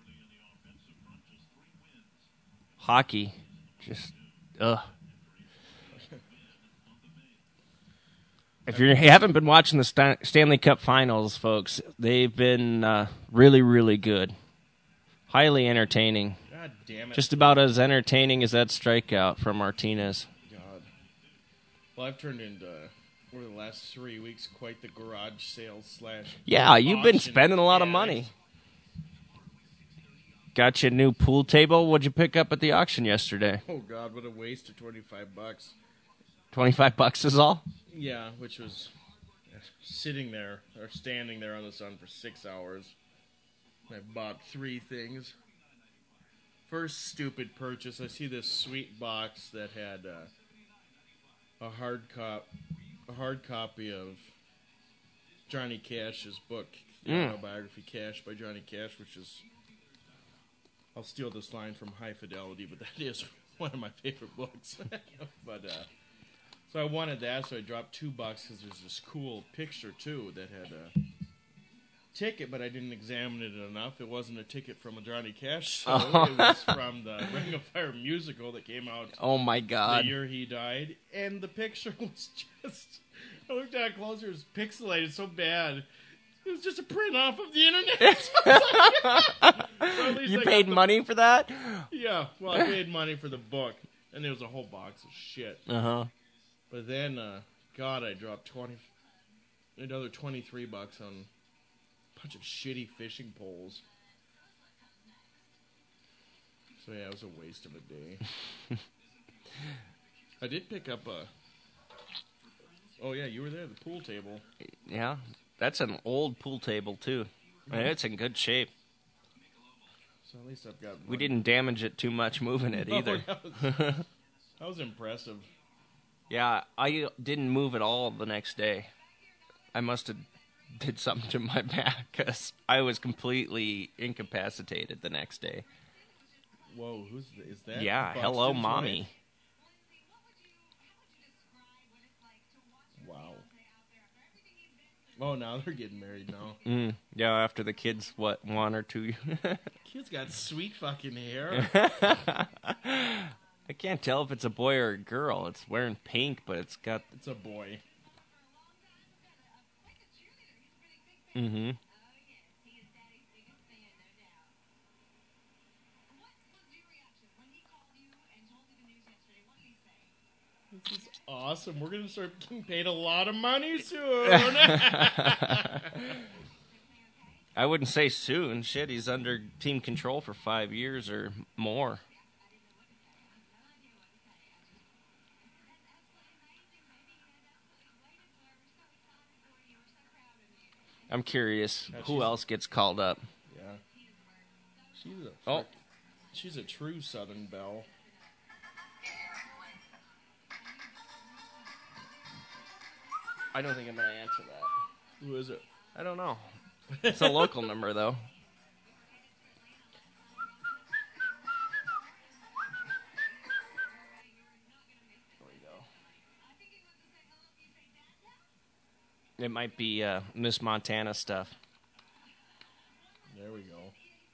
Hockey. Just, ugh. If you haven't been watching the Stanley Cup Finals, folks, they've been really, really good. Highly entertaining. God damn it. Just about as entertaining as that strikeout from Martinez. God. Well, I've turned into, over the last 3 weeks, quite the garage sales / Yeah, you've been auction spending a lot of addict. money. Got you a new pool table. What'd you pick up at the auction yesterday? Oh, God, what a waste of $25. $25 is all? Yeah, which was sitting there, or standing there on the sun for 6 hours. I bought 3 things. First stupid purchase, I see this sweet box that had a hard copy of Johnny Cash's book, Autobiography Cash by Johnny Cash, which is, I'll steal this line from High Fidelity, but that is one of my favorite books. But so I wanted that, so I dropped $2 because there's this cool picture too that had a ticket, but I didn't examine it enough. It wasn't a ticket from a Johnny Cash show. It was from the Ring of Fire musical that came out Oh, my God. the year he died, and the picture was just, I looked at it closer, it was pixelated so bad. It was just a print off of the internet. So at least You I paid got money for that? Yeah, well, I paid money for the book, and there was a whole box of shit. Uh-huh. But then, God, I dropped another $23 on a bunch of shitty fishing poles. So yeah, it was a waste of a day. I did pick up a... Oh yeah, you were there, the pool table. Yeah, that's an old pool table, too. And it's in good shape. So at least I've got... We didn't damage it too much moving it either. That was impressive. Yeah, I didn't move at all the next day. I must have did something to my back because I was completely incapacitated the next day. Whoa, is that? Yeah, Buxton's hello, wife? mommy. Wow. Oh, now they're getting married now. Yeah, after the kids, 1 or 2 years. Kid's got sweet fucking hair. I can't tell if it's a boy or a girl. It's wearing pink, but it's got... It's a boy. Mm-hmm. This is awesome. We're going to start getting paid a lot of money soon. I wouldn't say soon. Shit, he's under team control for 5 years or more. I'm curious who else gets called up. Yeah. She's a true Southern belle. I don't think I'm going to answer that. Who is it? I don't know. It's a local number, though. There we go. It might be Miss Montana stuff. There we go.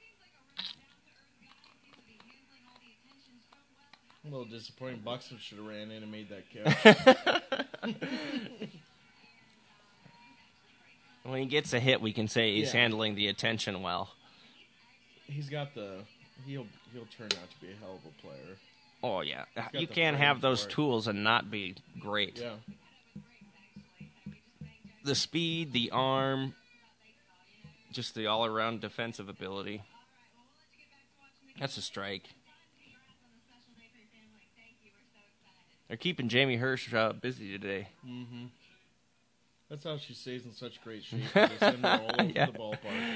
I'm a little disappointed. Buxton should have ran in and made that catch. When he gets a hit, we can say he's Yeah. handling the attention well. He's got the... He'll turn out to be a hell of a player. Oh, yeah. got You the can't frame have those for it. tools and not be great. Yeah. The speed, the arm, just the all-around defensive ability. That's a strike. They're keeping Jamie Hirsch busy today. Mm-hmm. That's how she stays in such great shape. They send her all over Yeah. the ballpark.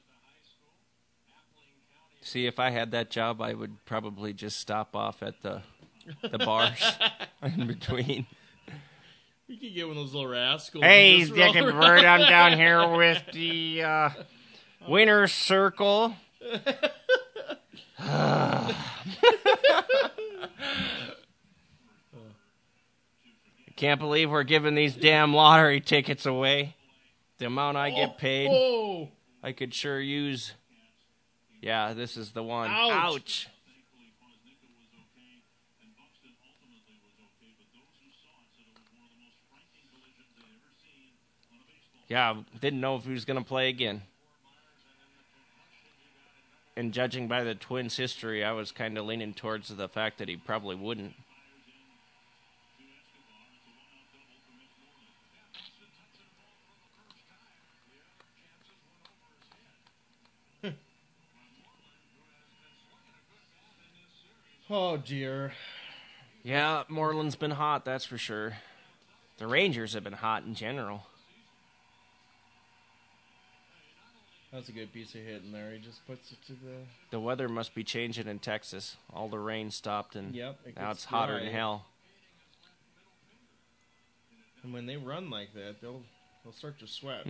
See, if I had that job, I would probably just stop off at the bars in between. You could get one of those little rascals. Hey, and just Dick roll and around. Bird, I'm down here with the winner's circle. I can't believe we're giving these damn lottery tickets away. The amount I get paid, Oh! I could sure use. Yeah, this is the one. Ouch. Ouch. Yeah, didn't know if he was going to play again. And judging by the Twins' history, I was kind of leaning towards the fact that he probably wouldn't. Oh, dear. Yeah, Moreland's been hot, that's for sure. The Rangers have been hot in general. That's a good piece of hit in there. He just puts it to the... The weather must be changing in Texas. All the rain stopped, and Yep, now gets it's hotter dry. than hell. And when they run like that, they'll start to sweat.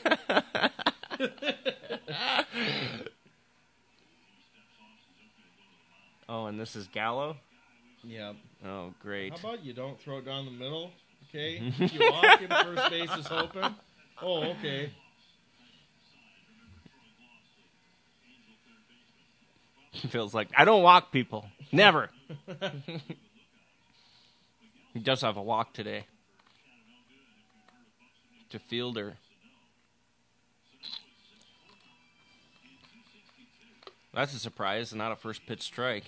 Oh, and this is Gallo? Yep. Oh, great. How about you don't throw it down the middle, okay? If you walk and first base is open. Oh, okay. Feels like, I don't walk people. Never. He does have a walk today. To Fielder. That's a surprise, not a first pitch strike.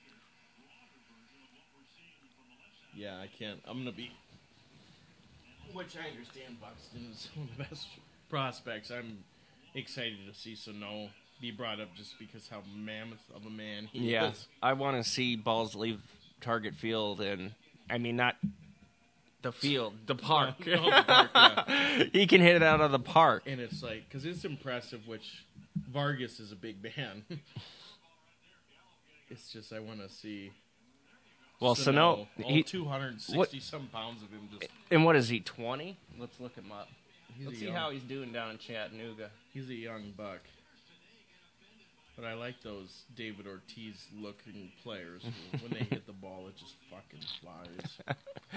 Yeah, I can't. I'm going to be... Which I understand Buxton is one of the best prospects. I'm excited to see Sano be brought up just because how mammoth of a man he is. I want to see balls leave target field, and I mean not the field, the park. No, the park, yeah. He can hit it out of the park. And it's like, because it's impressive, which Vargas is a big man. It's just, I want to see. Well, Sano, all 260-some pounds of him just. And what is he, 20? Let's look him up. He's Let's a see young- how he's doing down in Chattanooga. He's a young buck. But I like those David Ortiz looking players. When they hit the ball, it just fucking flies.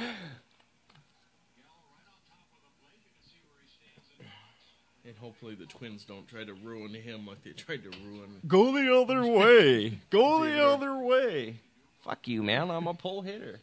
And hopefully the Twins don't try to ruin him like they tried to ruin. Go the other way. Go the David. other way. Fuck you, man. I'm a pull hitter.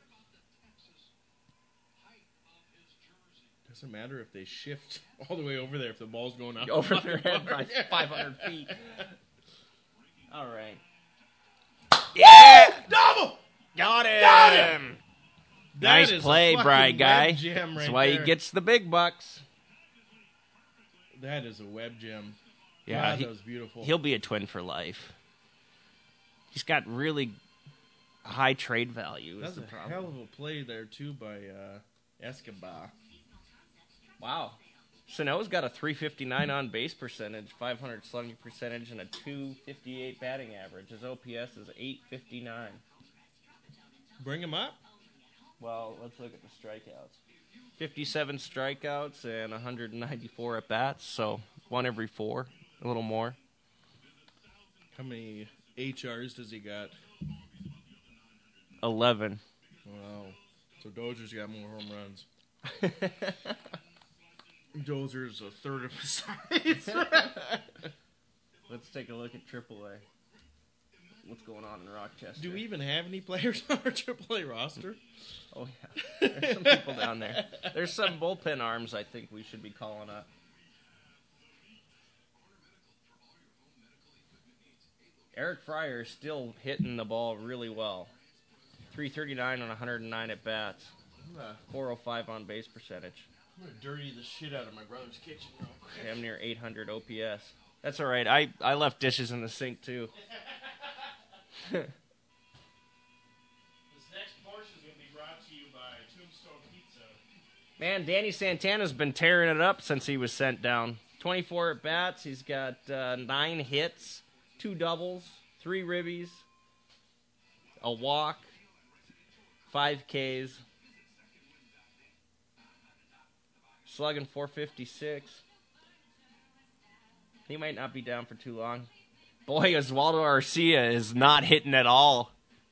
Doesn't matter if they shift all the way over there if the ball's going up. Over their head by 500 feet. All right. Yeah! Double! Got him. Got him! Nice That is a play, fucking Bry web guy. gem That's right why there. he gets the big bucks. That is a web gem. Yeah, God, that was beautiful. He'll be a Twin for life. He's got really high trade value. That's Is the a problem. hell of a play there, too, by Escobar. Wow. Sano's got a 359 on base percentage, 500 slugging percentage, and a 258 batting average. His OPS is 859. Bring him up. Well, let's look at the strikeouts. 57 strikeouts and 194 at bats, so one every 4, a little more. How many HRs does he got? 11. Wow. So Dozier's got more home runs. Dozier's a third of his size. Let's take a look at AAA. What's going on in Rochester? Do we even have any players on our AAA roster? Oh, yeah. There's some people down there. There's some bullpen arms I think we should be calling up. Eric Fryer is still hitting the ball really well. 339 on 109 at bats. 405 on base percentage. I'm going to dirty the shit out of my brother's kitchen real quick. Damn near 800 OPS. That's all right. I left dishes in the sink, too. This next portion is going to be brought to you by Tombstone Pizza. Man, Danny Santana's been tearing it up since he was sent down. 24 at bats. He's got 9 hits, 2 doubles, 3 ribbies, a walk, 5 Ks, slugging 456. He might not be down for too long. Boy, Oswaldo Arcia is not hitting at all.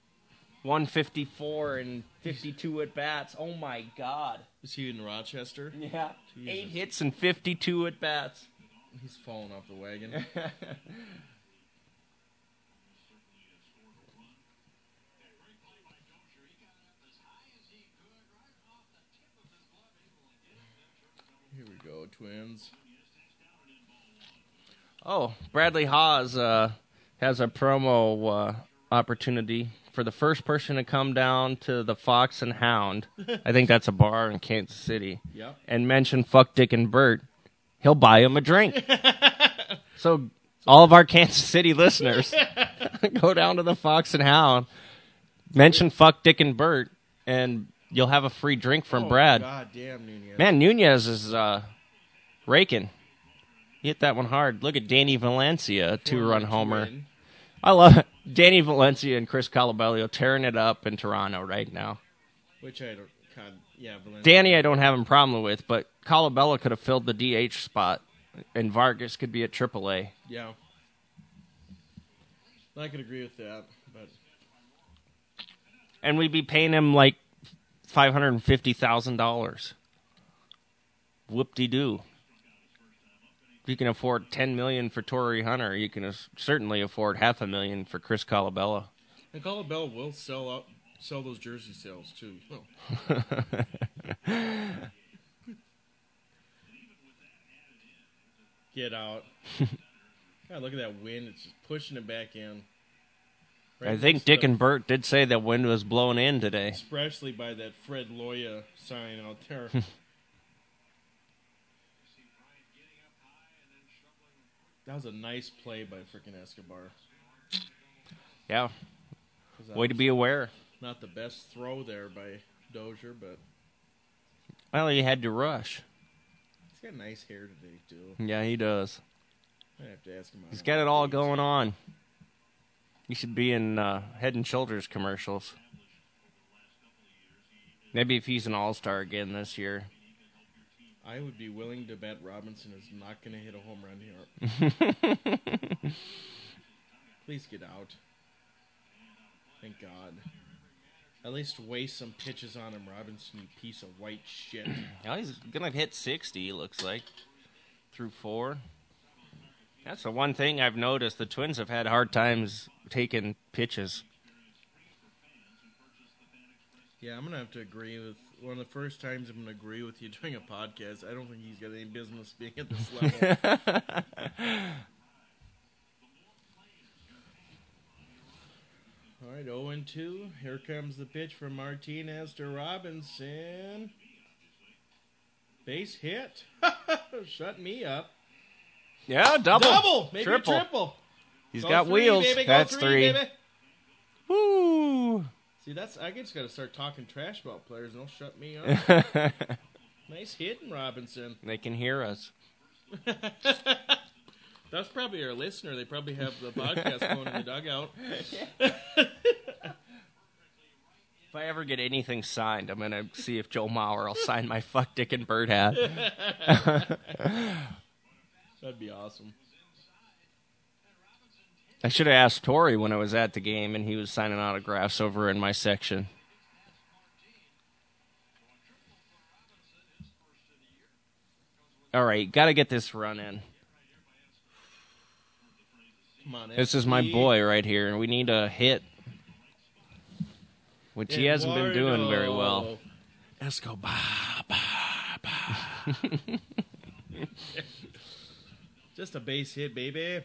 154 and 52 at bats. Oh my God. Is he in Rochester? Yeah. Jesus. 8 hits and 52 at bats. He's falling off the wagon. Here we go. Twins. Oh, Bradley Haas has a promo opportunity for the first person to come down to the Fox and Hound. I think that's a bar in Kansas City. Yep. And mention Fuck, Dick, and Bert. He'll buy him a drink. So all of our Kansas City listeners, go down to the Fox and Hound, mention Fuck, Dick, and Bert, and you'll have a free drink from Brad. God damn, Nunez. Man, Nunez is raking. He hit that one hard. Look at Danny Valencia, a 2-run homer. I love it. Danny Valencia and Chris Colabello tearing it up in Toronto right now. Which I don't... God, yeah, Valencia. Danny I don't have a problem with, but Colabello could have filled the DH spot, and Vargas could be at AAA. Yeah. I could agree with that, but... And we'd be paying him like $550,000. Whoop-de-doo. If you can afford $10 million for Torrey Hunter, you can certainly afford $500,000 for Chris Colabello. And Colabello will sell those jersey sales too. Get out! God, look at that wind; it's just pushing it back in. I think Dick and Bert did say that wind was blowing in today. Especially by that Fred Loya sign out there. That was a nice play by freaking Escobar. Yeah. Way to be aware. Not the best throw there by Dozier, but... Well, he had to rush. He's got nice hair today, too. Yeah, he does. I have to ask him. He's got it all going on. He should be in Head and Shoulders commercials. Maybe if he's an all-star again this year. I would be willing to bet Robinson is not going to hit a home run here. Please get out. Thank God. At least waste some pitches on him, Robinson, you piece of white shit. Well, he's going to hit 60, it looks like, through 4. That's the one thing I've noticed. The Twins have had hard times taking pitches. Yeah, I'm going to have to agree with... One of the first times I'm going to agree with you doing a podcast. I don't think he's got any business being at this level. All right, 0-2. Here comes the pitch from Martinez to Robinson. Base hit. Shut me up. Yeah, double. Maybe triple. triple. He's Go got three, wheels. Baby. That's Go 3. Baby. Woo! See, I just got to start talking trash about players, and they'll shut me up. Nice hitting, Robinson. They can hear us. That's probably our listener. They probably have the podcast going in the dugout. If I ever get anything signed, I'm going to see if Joe Mauer will sign my Fuck, Dick, and Bird hat. That'd be awesome. I should have asked Torrey when I was at the game, and he was signing autographs over in my section. All right, got to get this run in. Come on, This is my boy right here, and we need a hit, which he hasn't been doing very well. Escobar. Just a base hit, baby.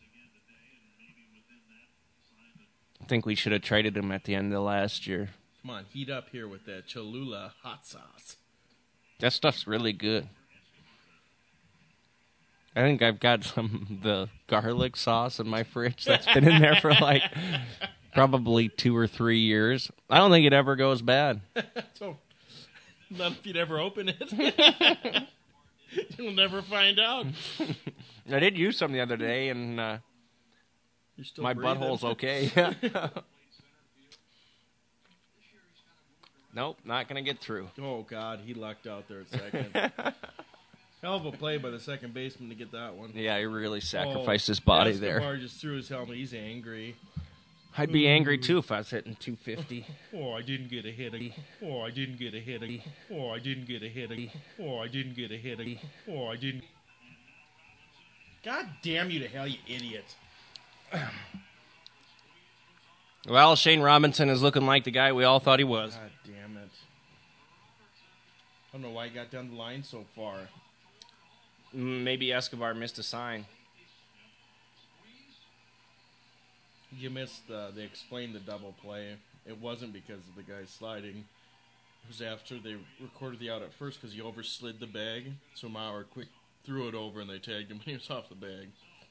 I think we should have traded him at the end of last year. Come on, heat up here with that Cholula hot sauce. That stuff's really good. I think I've got the garlic sauce in my fridge that's been in there for like probably 2 or 3 years. I don't think it ever goes bad. So, not if you'd ever open it. You'll never find out. I did use some the other day, and You're still my breathing. butthole's okay. Nope, not going to get through. Oh, God, he lucked out there at second. Hell of a play by the second baseman to get that one. Yeah, he really sacrificed his body there. Escobar just threw his helmet. He's angry. I'd be angry, too, if I was hitting 250. Oh, I didn't get a hit. Oh, I didn't get a hit. Oh, I didn't get a hit. Oh, I didn't get a hit. Oh, I didn't. God damn you to hell, you idiot. Well, Shane Robinson is looking like the guy we all thought he was. God damn it. I don't know why he got down the line so far. maybe Escobar missed a sign. You missed, they explained the double play. It wasn't because of the guy sliding. It was after they recorded the out at first because he overslid the bag. So Maurer quick threw it over and they tagged him when he was off the bag.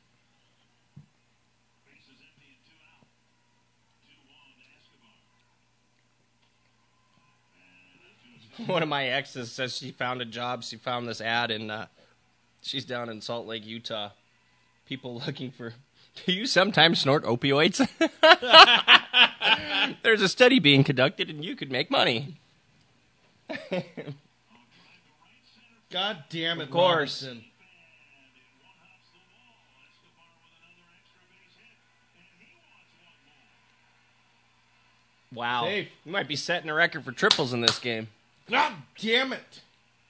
One of my exes says she found a job. She found this ad, and she's down in Salt Lake, Utah. People looking for... Do you sometimes snort opioids? There's a study being conducted, and you could make money. God damn it, Of course. Robinson. Wow. Safe. You might be setting a record for triples in this game. God damn it.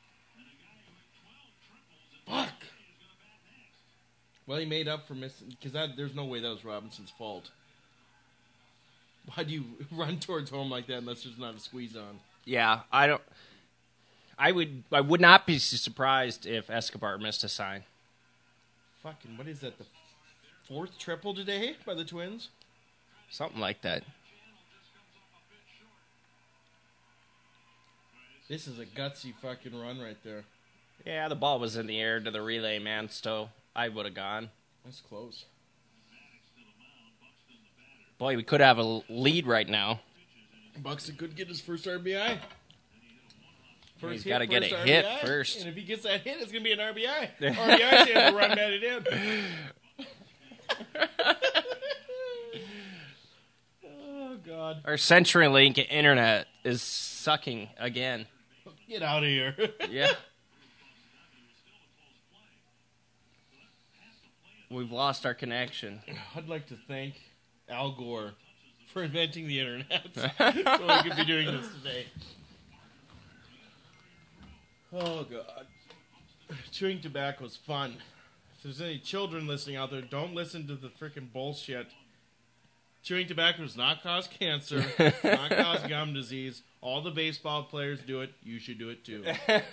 Fuck. Well, he made up for missing, because there's no way that was Robinson's fault. Why do you run towards home like that unless there's not a squeeze on? Yeah, I would not be surprised if Escobar missed a sign. Fucking, what is that, the fourth triple today by the Twins? Something like that. This is a gutsy fucking run right there. Yeah, the ball was in the air to the relay man, so I would have gone. That's close. Boy, we could have a lead right now. Buxton could get his first RBI. He's got to get a hit first. And if he gets that hit, it's going to be an RBI. RBI's able to run that it in. Oh, God. Our CenturyLink internet is sucking again. Get out of here. Yeah. We've lost our connection. I'd like to thank Al Gore for inventing the internet so we could be doing this today. Oh, God. Chewing tobacco is fun. If there's any children listening out there, don't listen to the freaking bullshit. Chewing tobacco does not cause cancer, not cause gum disease. All the baseball players do it. You should do it too.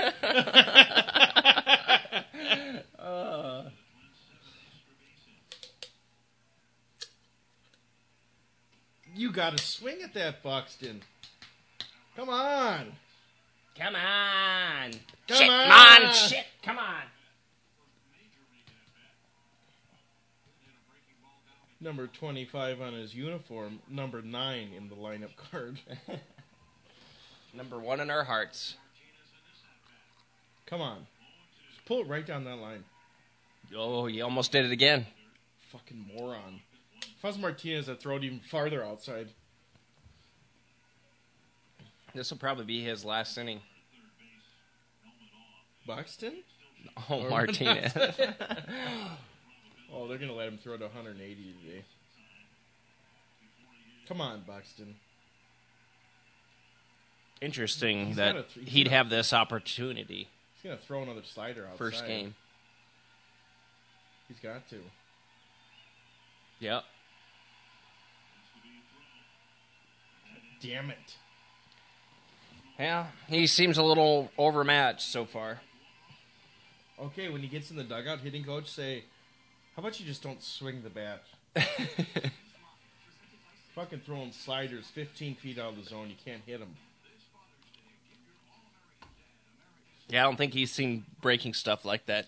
You gotta swing at that, Buxton. Come on. Come on. Come shit, on. man. Shit, come on. Number 25 on his uniform. Number 9 in the lineup card. Number 1 in our hearts. Come on. Just pull it right down that line. Oh, you almost did it again. Fucking moron. Fuzz Martinez had thrown even farther outside. This will probably be his last inning. Buxton? Oh, Or Martinez. Oh, they're going to let him throw to 180 today. Come on, Buxton. Interesting He's that gotta he'd gotta- have this opportunity. He's going to throw another slider outside. First game. He's got to. Yep. Damn it. Yeah, he seems a little overmatched so far. Okay, when he gets in the dugout, hitting coach, say, how about you just don't swing the bat? Fucking throwing sliders 15 feet out of the zone. You can't hit them. Yeah, I don't think he's seen breaking stuff like that.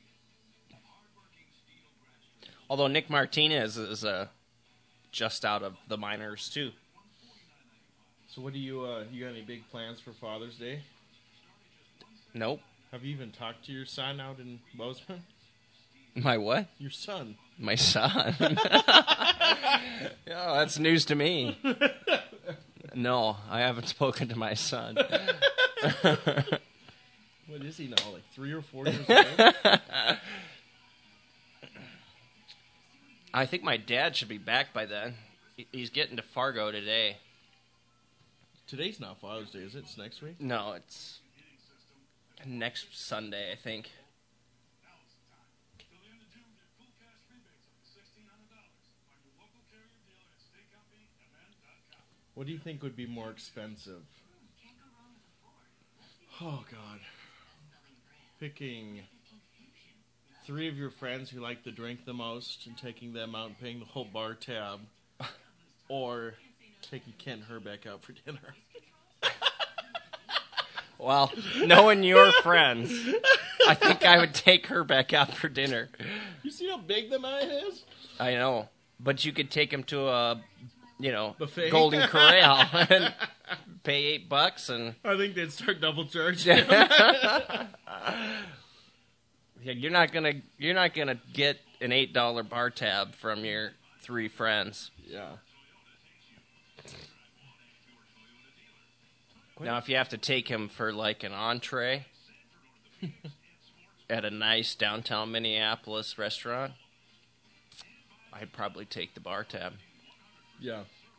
Although Nick Martinez is just out of the minors, too. So what do you got any big plans for Father's Day? Nope. Have you even talked to your son out in Bozeman? My what? Your son. My son. Yeah, that's news to me. No, I haven't spoken to my son. What is he now, like 3 or 4 years old? I think my dad should be back by then. He's getting to Fargo today. Today's not Father's Day, is it? It's next week? No, it's next Sunday, I think. What do you think would be more expensive? Oh, God. Picking 3 of your friends who like to drink the most and taking them out and paying the whole bar tab, or taking Kent Herbeck out for dinner. Well, knowing your friends, I think I would take Herbeck out for dinner. You see how big the man is? I know, but you could take him to a, Buffet? Golden Corral and pay $8 and. I think they'd start double charging. Yeah, you're not gonna get an $8 bar tab from your 3 friends. Yeah. Now, if you have to take him for like an entree at a nice downtown Minneapolis restaurant, I'd probably take the bar tab. Yeah.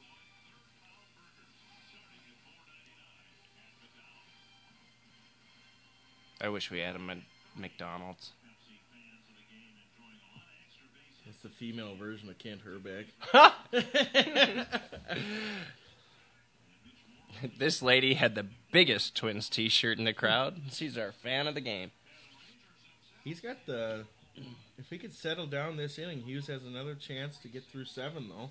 I wish we had him at McDonald's. It's the female version of Kent Herbeck. This lady had the biggest Twins t-shirt in the crowd. She's our fan of the game. He's got the... If he could settle down this inning, Hughes has another chance to get through 7, though.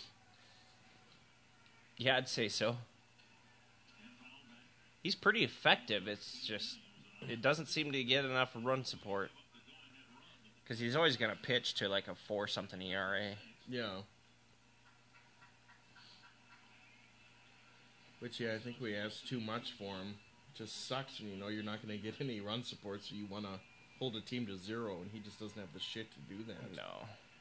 Yeah, I'd say so. He's pretty effective. It's just... It doesn't seem to get enough run support. Because he's always going to pitch to like a 4-something ERA. Yeah. Which, yeah, I think we asked too much for him. It just sucks when you know you're not going to get any run support, so you want to hold a team to 0, and he just doesn't have the shit to do that. No.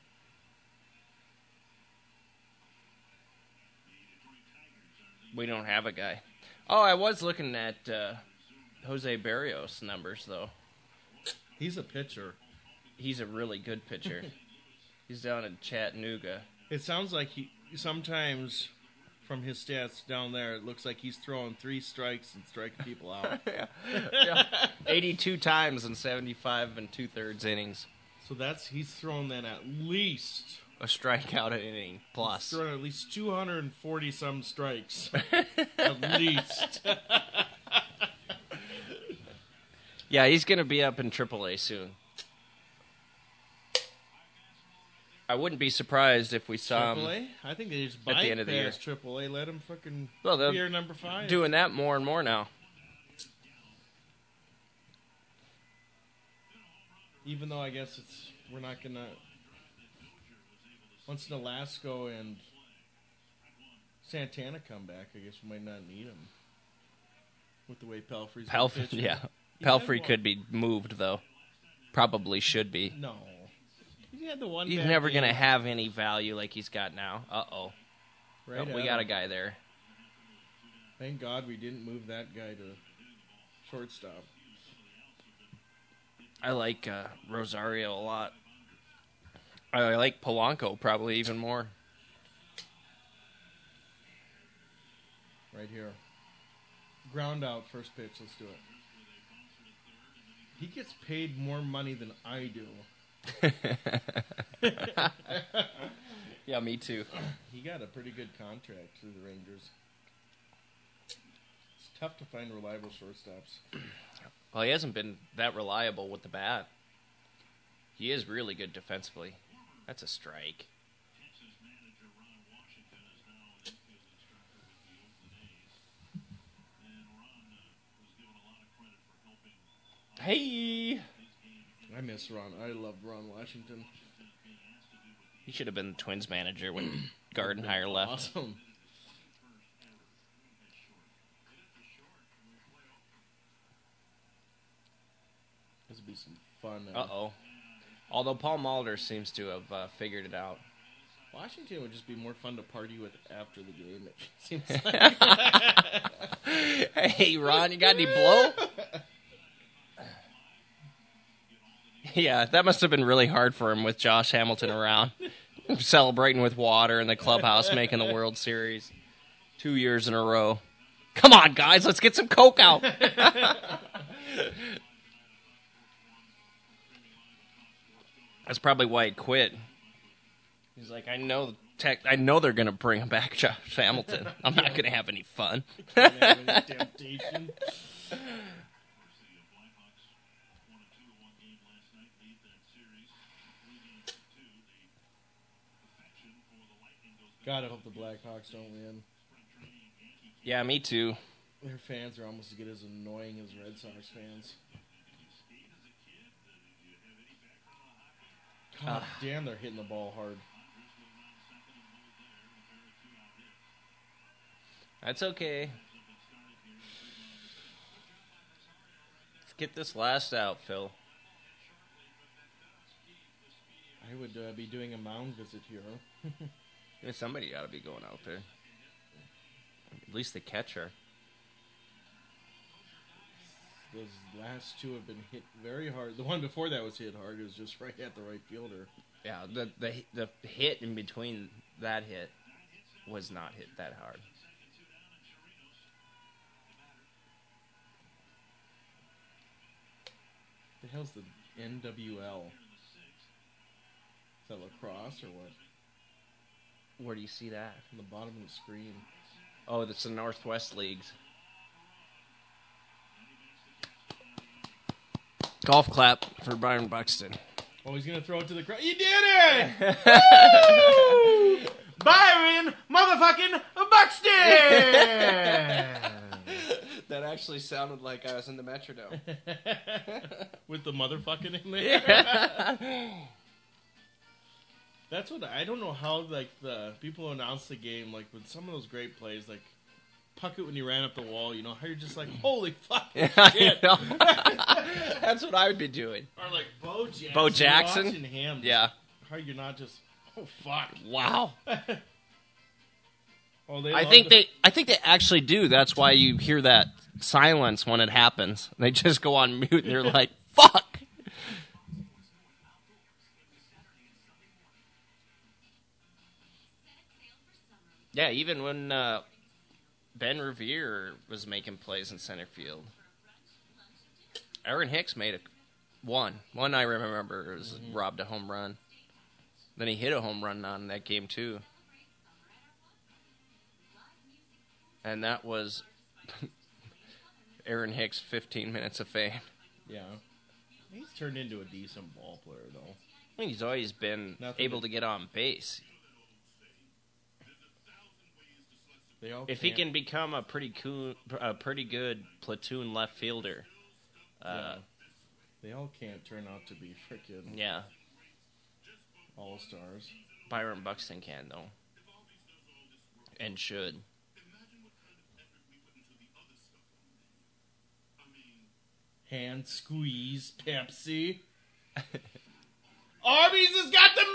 We don't have a guy. Oh, I was looking at Jose Barrios numbers, though. He's a pitcher. He's a really good pitcher. He's down in Chattanooga. It sounds like he sometimes, from his stats down there, it looks like he's throwing 3 strikes and striking people out. Yeah. 82 times in 75 and 2/3 innings. So he's thrown that at least... A strikeout an inning plus. He's thrown at least 240 some strikes. At least. Yeah, he's going to be up in AAA soon. I wouldn't be surprised if we saw him AAA? I think they just at the end of the year. bypass AAA. Let him fucking Well, be our number 5. Doing that more and more now. Even though I guess we're not gonna. Once Nolasco and Santana come back, I guess we might not need him. With the way Pelfrey's been pitching. Yeah. Pelfrey could be moved, though. Probably should be. No. He had the one He's bad never game. going to have any value like he's got now. Uh-oh. Right We got a guy there. Thank God we didn't move that guy to shortstop. I like Rosario a lot. I like Polanco probably even more. Right here. Ground out, first pitch. Let's do it. He gets paid more money than I do. Yeah, me too. He got a pretty good contract through the Rangers. It's tough to find reliable shortstops. Well, he hasn't been that reliable with the bat. He is really good defensively. That's a strike. Hey! I miss Ron. I loved Ron Washington. He should have been the Twins manager when Gardenhire left. Awesome. This would be some fun. Uh-oh. Although Paul Mulder seems to have figured it out. Washington would just be more fun to party with after the game, it seems like. Hey, Ron, you got any blow? Yeah, that must have been really hard for him with Josh Hamilton around. Celebrating with water in the clubhouse, making the World Series 2 years in a row. Come on, guys, let's get some Coke out. That's probably why he quit. He's like, I know they're going to bring back Josh Hamilton. I'm not going to have any fun. Can't have any temptation. God, I hope the Blackhawks don't win. Yeah, me too. Their fans are almost as good as annoying as Red Sox fans. God damn, they're hitting the ball hard. That's okay. Let's get this last out, Phil. I would be doing a mound visit here. Yeah, somebody got to be going out there. At least the catcher. Those last two have been hit very hard. The one before that was hit hard. It was just right at the right fielder. Yeah, the hit in between that hit was not hit that hard. The hell's the NWL? Is that lacrosse or what? Where do you see that? On the bottom of the screen. Oh, that's the Northwest Leagues. Golf clap for Byron Buxton. Oh, he's going to throw it to the crowd. He did it! Woo! Byron motherfucking Buxton! That actually sounded like I was in the Metrodome. With the motherfucking in there? That's what I don't know how like the people announce the game like with some of those great plays like Puckett when he ran up the wall, you know how you're just like holy fuck shit. That's what I would be doing. Or like Bo Jackson. Bo Jackson? Watching him, Yeah. How you're not just oh fuck. Wow. Oh, I think they actually do. That's why you hear that silence when it happens. They just go on mute and they're like, fuck. Yeah, even when Ben Revere was making plays in center field. Aaron Hicks made one. One I remember was robbed a home run. Then he hit a home run on that game too. And that was Aaron Hicks' 15 minutes of fame. Yeah. He's turned into a decent ball player though. I mean, he's always been able to get on base. If he can become a pretty good platoon left fielder. They all can't turn out to be freaking all-stars. Byron Buxton can, though. And should. Hand squeeze Pepsi. Arby's has got the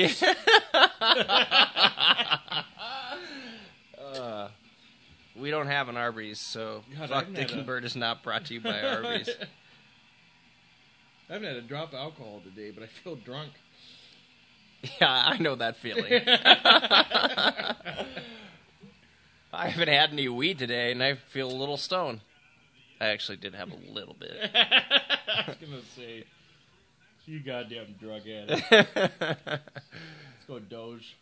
meat! We don't have an Arby's, so Fuck Dick and Bird is not brought to you by Arby's. I haven't had a drop of alcohol today, but I feel drunk. Yeah, I know that feeling. I haven't had any weed today, and I feel a little stoned. I actually did have a little bit. I was going to say, you goddamn drug addict. Let's go Doge.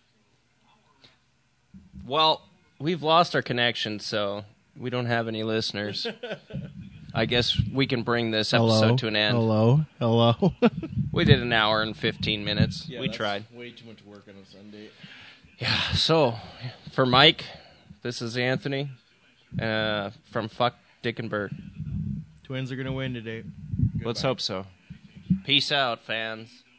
Well, we've lost our connection, so we don't have any listeners. I guess we can bring this episode to an end. Hello. We did an hour and 15 minutes. Yeah, we tried. Way too much work on a Sunday. Yeah, so for Mike, this is Anthony from Fuck Dick and Bird. Twins are going to win today. Let's hope so. Peace out, fans.